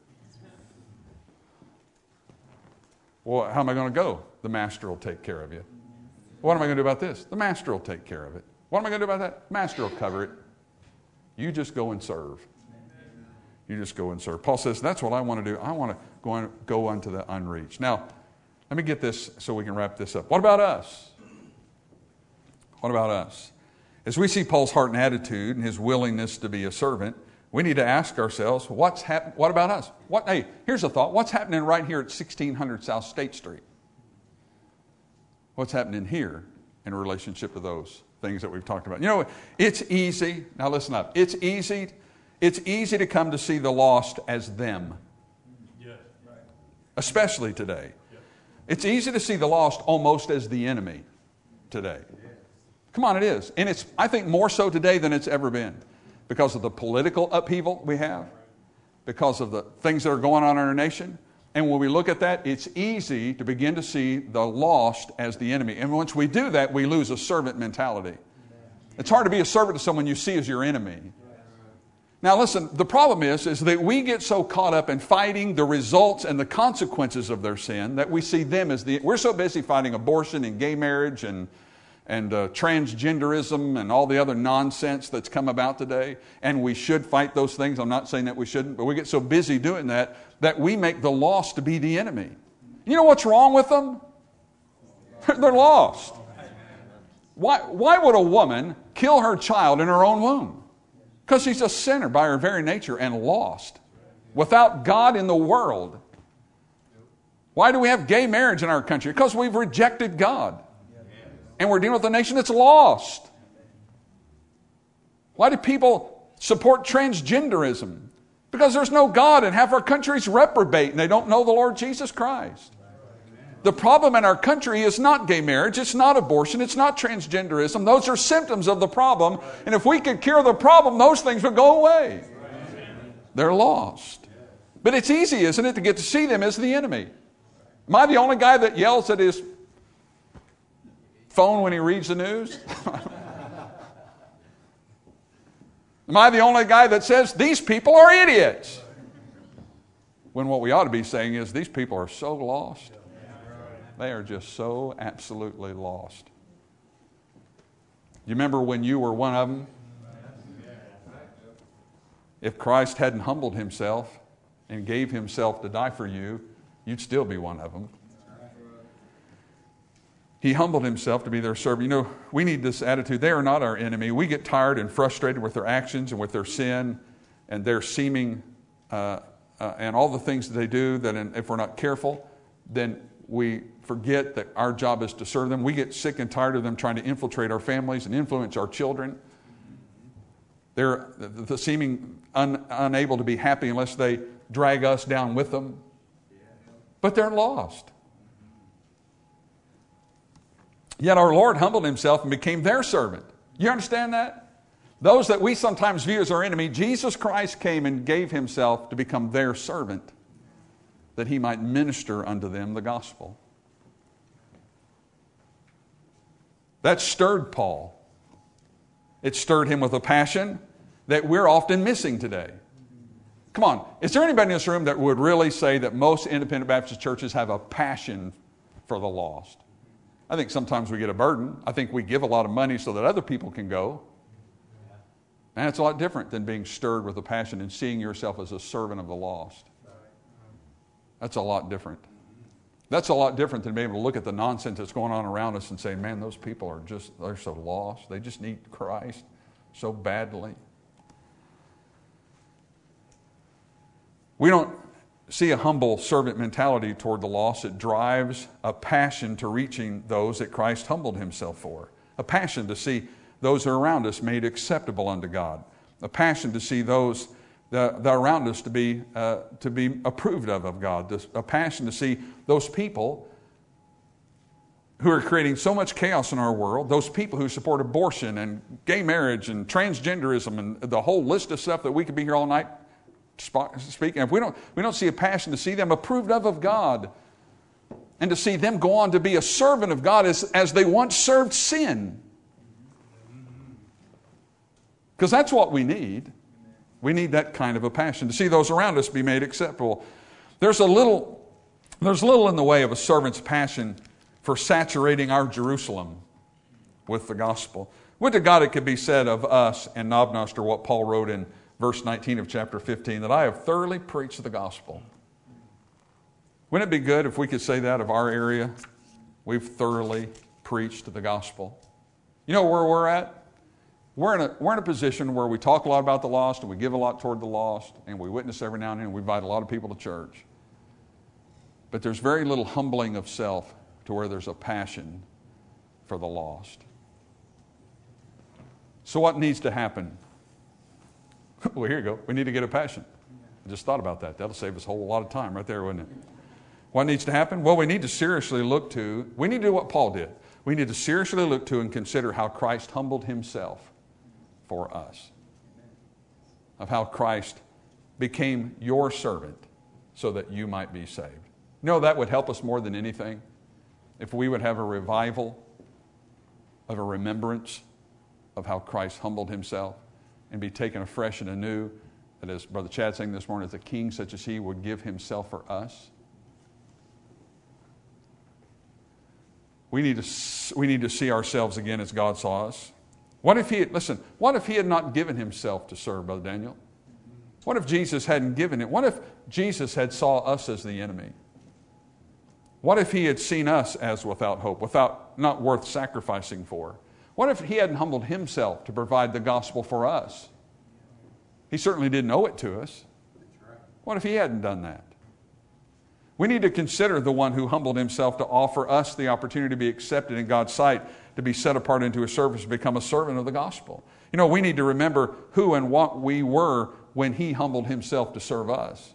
Well, how am I going to go? The master will take care of you. What am I going to do about this? The master will take care of it. What am I going to do about that? Master will cover it. You just go and serve. You just go and serve. Paul says, that's what I want to do. I want to go, on, go unto the unreached. Now, let me get this so we can wrap this up. What about us? What about us? As we see Paul's heart and attitude and his willingness to be a servant, we need to ask ourselves, what's hap- what about us? What? Hey, here's a thought. What's happening right here at sixteen hundred South State Street? What's happening here in relationship to those things that we've talked about? You know, it's easy. Now listen up. It's easy. It's easy to come to see the lost as them. Yes, right. Especially today. Yes. It's easy to see the lost almost as the enemy today. Yes. Come on, it is. And it's, I think, more so today than it's ever been. Because of the political upheaval we have. Because of the things that are going on in our nation. And when we look at that, it's easy to begin to see the lost as the enemy. And once we do that, we lose a servant mentality. It's hard to be a servant to someone you see as your enemy. Now listen, the problem is, is that we get so caught up in fighting the results and the consequences of their sin that we see them as the... We're so busy fighting abortion and gay marriage and, and uh, transgenderism and all the other nonsense that's come about today. And we should fight those things. I'm not saying that we shouldn't, but we get so busy doing that that we make the lost to be the enemy. You know what's wrong with them? They're lost. Why, why would a woman kill her child in her own womb? Because she's a sinner by her very nature and lost. Without God in the world. Why do we have gay marriage in our country? Because we've rejected God. And we're dealing with a nation that's lost. Why do people support transgenderism? Because there's no God and half our country's reprobate and they don't know the Lord Jesus Christ. The problem in our country is not gay marriage, it's not abortion, it's not transgenderism. Those are symptoms of the problem. And if we could cure the problem, those things would go away. They're lost. But it's easy, isn't it, to get to see them as the enemy? Am I the only guy that yells at his phone when he reads the news? Am I the only guy that says, these people are idiots? When what we ought to be saying is, these people are so lost. They are just so absolutely lost. You remember when you were one of them? If Christ hadn't humbled himself and gave himself to die for you, you'd still be one of them. He humbled himself to be their servant. You know, we need this attitude. They are not our enemy. We get tired and frustrated with their actions and with their sin and their seeming uh, uh, and all the things that they do that if we're not careful, then we forget that our job is to serve them. We get sick and tired of them trying to infiltrate our families and influence our children. They're the, the seeming un, unable to be happy unless they drag us down with them. But they're lost. Yet our Lord humbled himself and became their servant. You understand that? Those that we sometimes view as our enemy, Jesus Christ came and gave himself to become their servant, that he might minister unto them the gospel. That stirred Paul. It stirred him with a passion that we're often missing today. Come on, is there anybody in this room that would really say that most independent Baptist churches have a passion for the lost? I think sometimes we get a burden. I think we give a lot of money so that other people can go. And it's a lot different than being stirred with a passion and seeing yourself as a servant of the lost. That's a lot different. That's a lot different than being able to look at the nonsense that's going on around us and say, man, those people are just, they're so lost. They just need Christ so badly. We don't see a humble servant mentality toward the lost. It drives a passion to reaching those that Christ humbled himself for. A passion to see those who are around us made acceptable unto God. A passion to see those that are around us to be, uh, to be approved of of God. A passion to see those people who are creating so much chaos in our world, those people who support abortion and gay marriage and transgenderism and the whole list of stuff that we could be here all night speaking. If we don't, we don't see a passion to see them approved of of God and to see them go on to be a servant of God as, as they once served sin. Because that's what we need. We need that kind of a passion to see those around us be made acceptable. There's a little, there's little in the way of a servant's passion for saturating our Jerusalem with the gospel. Would to God it could be said of us and Knobnoster what Paul wrote in verse nineteen of chapter fifteen, that I have thoroughly preached the gospel. Wouldn't it be good if we could say that of our area? We've thoroughly preached the gospel. You know where we're at? We're in, a, we're in a position where we talk a lot about the lost and we give a lot toward the lost and we witness every now and then and we invite a lot of people to church. But there's very little humbling of self to where there's a passion for the lost. So what needs to happen? Well, here you go. We need to get a passion. I just thought about that. That'll save us a whole lot of time right there, wouldn't it? What needs to happen? Well, we need to seriously look to, we need to do what Paul did. We need to seriously look to and consider how Christ humbled himself for us. Of how Christ became your servant so that you might be saved. You know, that would help us more than anything if we would have a revival of a remembrance of how Christ humbled himself and be taken afresh and anew, that as Brother Chad sang this morning, as a king such as he would give himself for us. We need to, we need to see ourselves again as God saw us. What if he had, listen, what if he had not given himself to serve, Brother Daniel? What if Jesus hadn't given it? What if Jesus had saw us as the enemy? What if he had seen us as without hope, without, not worth sacrificing for? What if he hadn't humbled himself to provide the gospel for us? He certainly didn't owe it to us. What if he hadn't done that? We need to consider the one who humbled himself to offer us the opportunity to be accepted in God's sight, to be set apart into his service, to become a servant of the gospel. You know, we need to remember who and what we were when he humbled himself to serve us.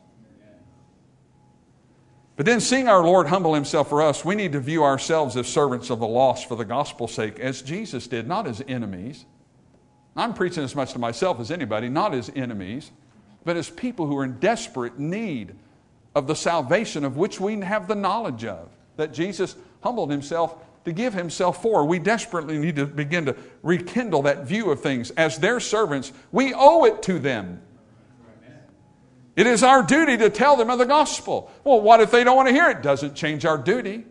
But then, seeing our Lord humble himself for us, we need to view ourselves as servants of the lost for the gospel's sake, as Jesus did, not as enemies. I'm preaching as much to myself as anybody, not as enemies, but as people who are in desperate need of the salvation of which we have the knowledge of, that Jesus humbled himself to give himself for. We desperately need to begin to rekindle that view of things. As their servants, we owe it to them. It is our duty to tell them of the gospel. Well, what if they don't want to hear it? Doesn't change our duty.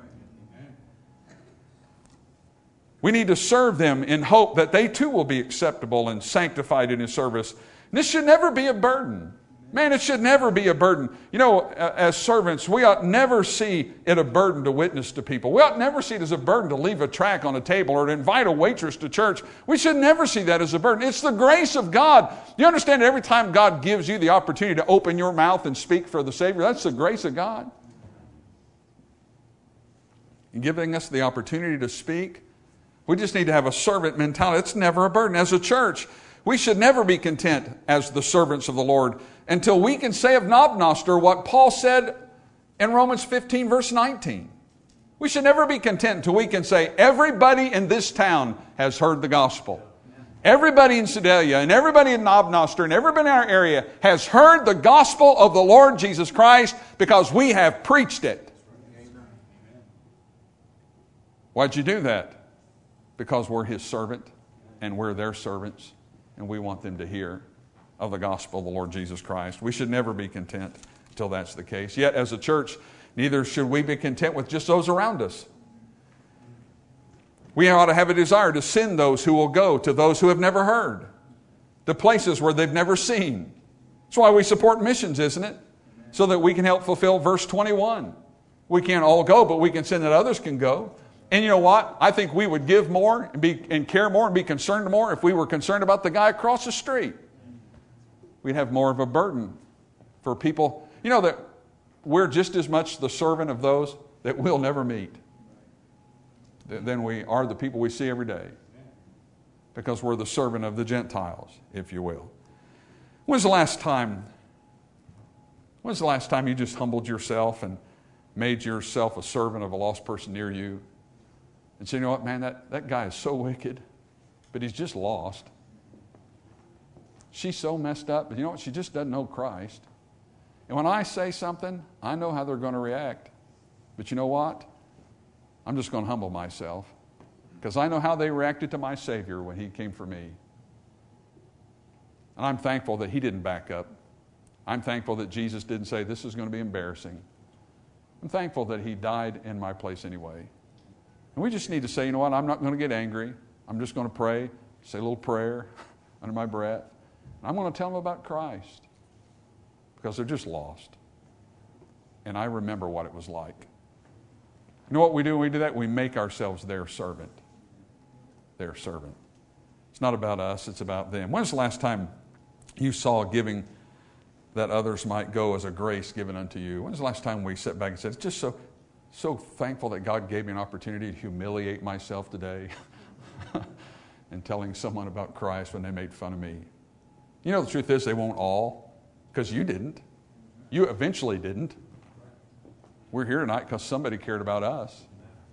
We need to serve them in hope that they too will be acceptable and sanctified in his service. And this should never be a burden. Man, it should never be a burden. You know, as servants, we ought never see it a burden to witness to people. We ought never see it as a burden to leave a tract on a table or to invite a waitress to church. We should never see that as a burden. It's the grace of God. You understand that every time God gives you the opportunity to open your mouth and speak for the Savior, that's the grace of God. And giving us the opportunity to speak, we just need to have a servant mentality. It's never a burden. As a church, we should never be content as the servants of the Lord until we can say of Knobnoster what Paul said in Romans fifteen, verse nineteen. We should never be content until we can say, everybody in this town has heard the gospel. Everybody in Sedalia and everybody in Knobnoster and everybody in our area has heard the gospel of the Lord Jesus Christ because we have preached it. Why'd you do that? Because we're his servant and we're their servants. And we want them to hear of the gospel of the Lord Jesus Christ. We should never be content until that's the case. Yet as a church, neither should we be content with just those around us. We ought to have a desire to send those who will go to those who have never heard, to places where they've never seen. That's why we support missions, isn't it? so that we can help fulfill verse twenty-one. We can't all go, but we can send that others can go. And you know what? I think we would give more and, be, and care more and be concerned more if we were concerned about the guy across the street. We'd have more of a burden for people. You know that we're just as much the servant of those that we'll never meet than we are the people we see every day. Because we're the servant of the Gentiles, if you will. When's the last time, when's the last time you just humbled yourself and made yourself a servant of a lost person near you? And say, you know what, man, that, that guy is so wicked, but he's just lost. She's so messed up, but you know what? She just doesn't know Christ. And when I say something, I know how they're going to react. But you know what? I'm just going to humble myself because I know how they reacted to my Savior when He came for me. And I'm thankful that He didn't back up. I'm thankful that Jesus didn't say, this is going to be embarrassing. I'm thankful that He died in my place anyway. And we just need to say, you know what, I'm not going to get angry. I'm just going to pray, say a little prayer under my breath. And I'm going to tell them about Christ because they're just lost. And I remember what it was like. You know what we do when we do that? We make ourselves their servant. Their servant. It's not about us, it's about them. When's the last time you saw giving that others might go as a grace given unto you? When's the last time we sat back and said, it's just so... So thankful that God gave me an opportunity to humiliate myself today and telling someone about Christ when they made fun of me. You know, the truth is they won't all, because you didn't. You eventually didn't. We're here tonight because somebody cared about us.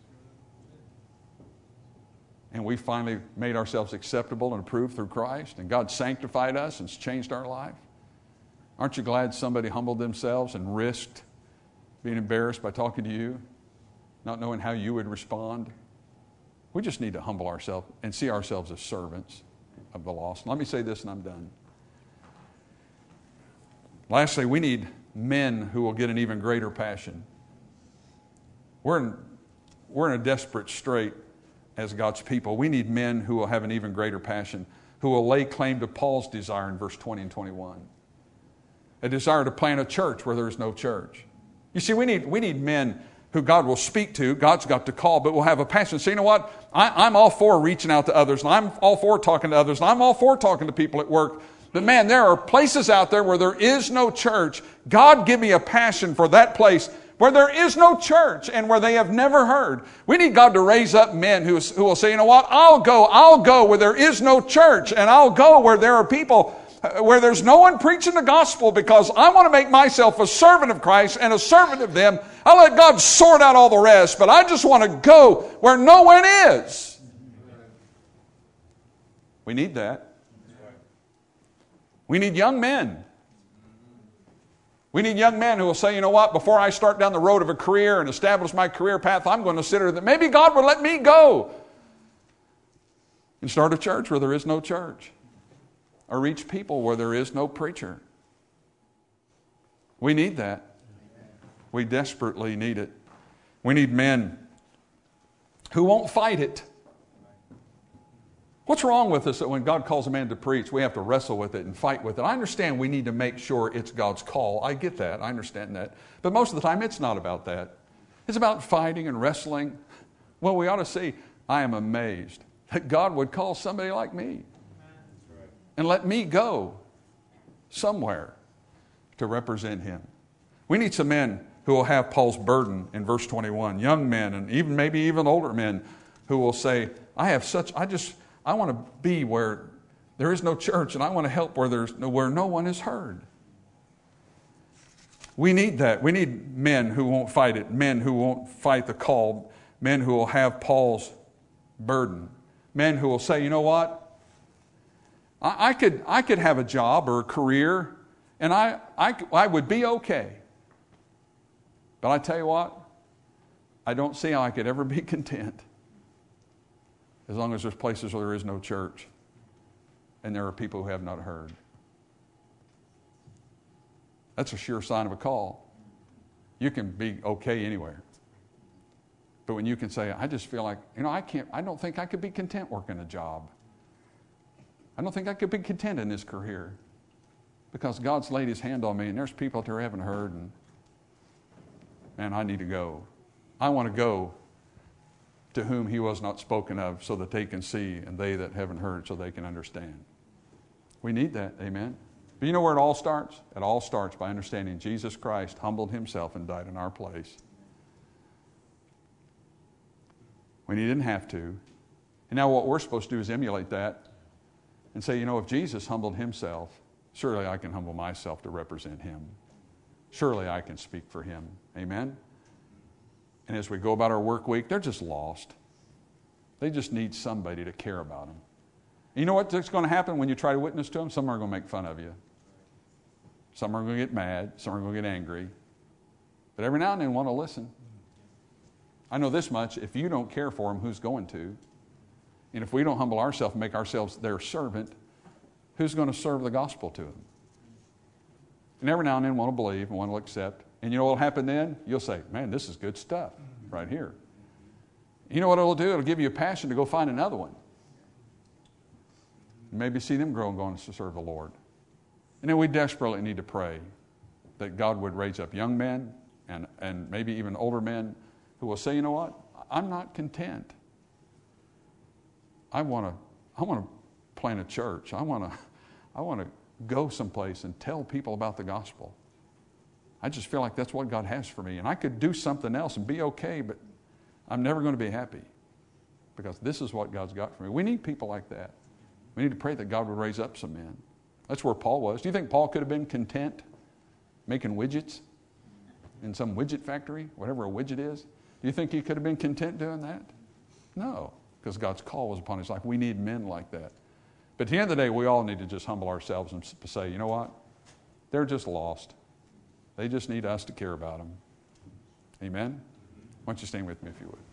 And we finally made ourselves acceptable and approved through Christ, and God sanctified us and changed our life. Aren't you glad somebody humbled themselves and risked being embarrassed by talking to you, not knowing how you would respond? We just need to humble ourselves and see ourselves as servants of the lost. Let me say this and I'm done. Lastly, we need men who will get an even greater passion. We're in, we're in a desperate strait as God's people. We need men who will have an even greater passion, who will lay claim to Paul's desire in verse twenty and twenty-one. A desire to plant a church where there is no church. You see, we need, we need men who God will speak to. God's got to call, but will have a passion. So you know what? I, I'm all for reaching out to others, and I'm all for talking to others, and I'm all for talking to people at work. But man, there are places out there where there is no church. God, give me a passion for that place where there is no church and where they have never heard. We need God to raise up men who, who will say, you know what? I'll go. I'll go where there is no church, and I'll go where there are people where there's no one preaching the gospel, because I want to make myself a servant of Christ and a servant of them. I'll let God sort out all the rest, but I just want to go where no one is. We need that. We need young men. We need young men who will say, you know what, before I start down the road of a career and establish my career path, I'm going to consider that maybe God would let me go and start a church where there is no church, or reach people where there is no preacher. We need that. We desperately need it. We need men who won't fight it. What's wrong with us that when God calls a man to preach, we have to wrestle with it and fight with it? I understand we need to make sure it's God's call. I get that. I understand that. But most of the time, it's not about that. It's about fighting and wrestling. Well, we ought to see, I am amazed that God would call somebody like me and let me go somewhere to represent Him. We need some men who will have Paul's burden in verse twenty-one. Young men, and even maybe even older men, who will say, I have such, I just, I want to be where there is no church, and I want to help where there's no, where no one is heard. We need that. We need men who won't fight it, men who won't fight the call, men who will have Paul's burden, men who will say, you know what? I could, I could have a job or a career, and I, I, I would be okay. But I tell you what, I don't see how I could ever be content as long as there's places where there is no church and there are people who have not heard. That's a sure sign of a call. You can be okay anywhere. But when you can say, I just feel like, you know, I can't, I don't think I could be content working a job. I don't think I could be content in this career. because God's laid his hand on me, and there's people out there who haven't heard, and man, I need to go. I want to go to whom he was not spoken of, so that they can see, and they that haven't heard, so they can understand. We need that, amen? But you know where it all starts? It all starts by understanding Jesus Christ humbled himself and died in our place when he didn't have to. And now what we're supposed to do is emulate that and say, you know, if Jesus humbled himself, surely I can humble myself to represent him. Surely I can speak for him. Amen? And as we go about our work week, they're just lost. They just need somebody to care about them. And you know what's going to happen when you try to witness to them? Some are going to make fun of you. Some are going to get mad. Some are going to get angry. But every now and then want to listen. I know this much. If you don't care for them, who's going to? And if we don't humble ourselves and make ourselves their servant, who's going to serve the gospel to them? And every now and then want to believe and want to accept. And you know what will happen then? You'll say, man, this is good stuff right here. You know what it'll do? It'll give you a passion to go find another one. Maybe see them grow and go on to serve the Lord. And then we desperately need to pray that God would raise up young men and, and maybe even older men who will say, you know what? I'm not content. I want to I want to plant a church. I want to I want to go someplace and tell people about the gospel. I just feel like that's what God has for me. And I could do something else and be okay, but I'm never going to be happy because this is what God's got for me. We need people like that. We need to pray that God would raise up some men. That's where Paul was. Do you think Paul could have been content making widgets in some widget factory, whatever a widget is? Do you think he could have been content doing that? No, because God's call was upon his life. We need men like that. But at the end of the day, we all need to just humble ourselves and say, you know what? They're just lost. They just need us to care about them. Amen? Why don't you stand with me if you would?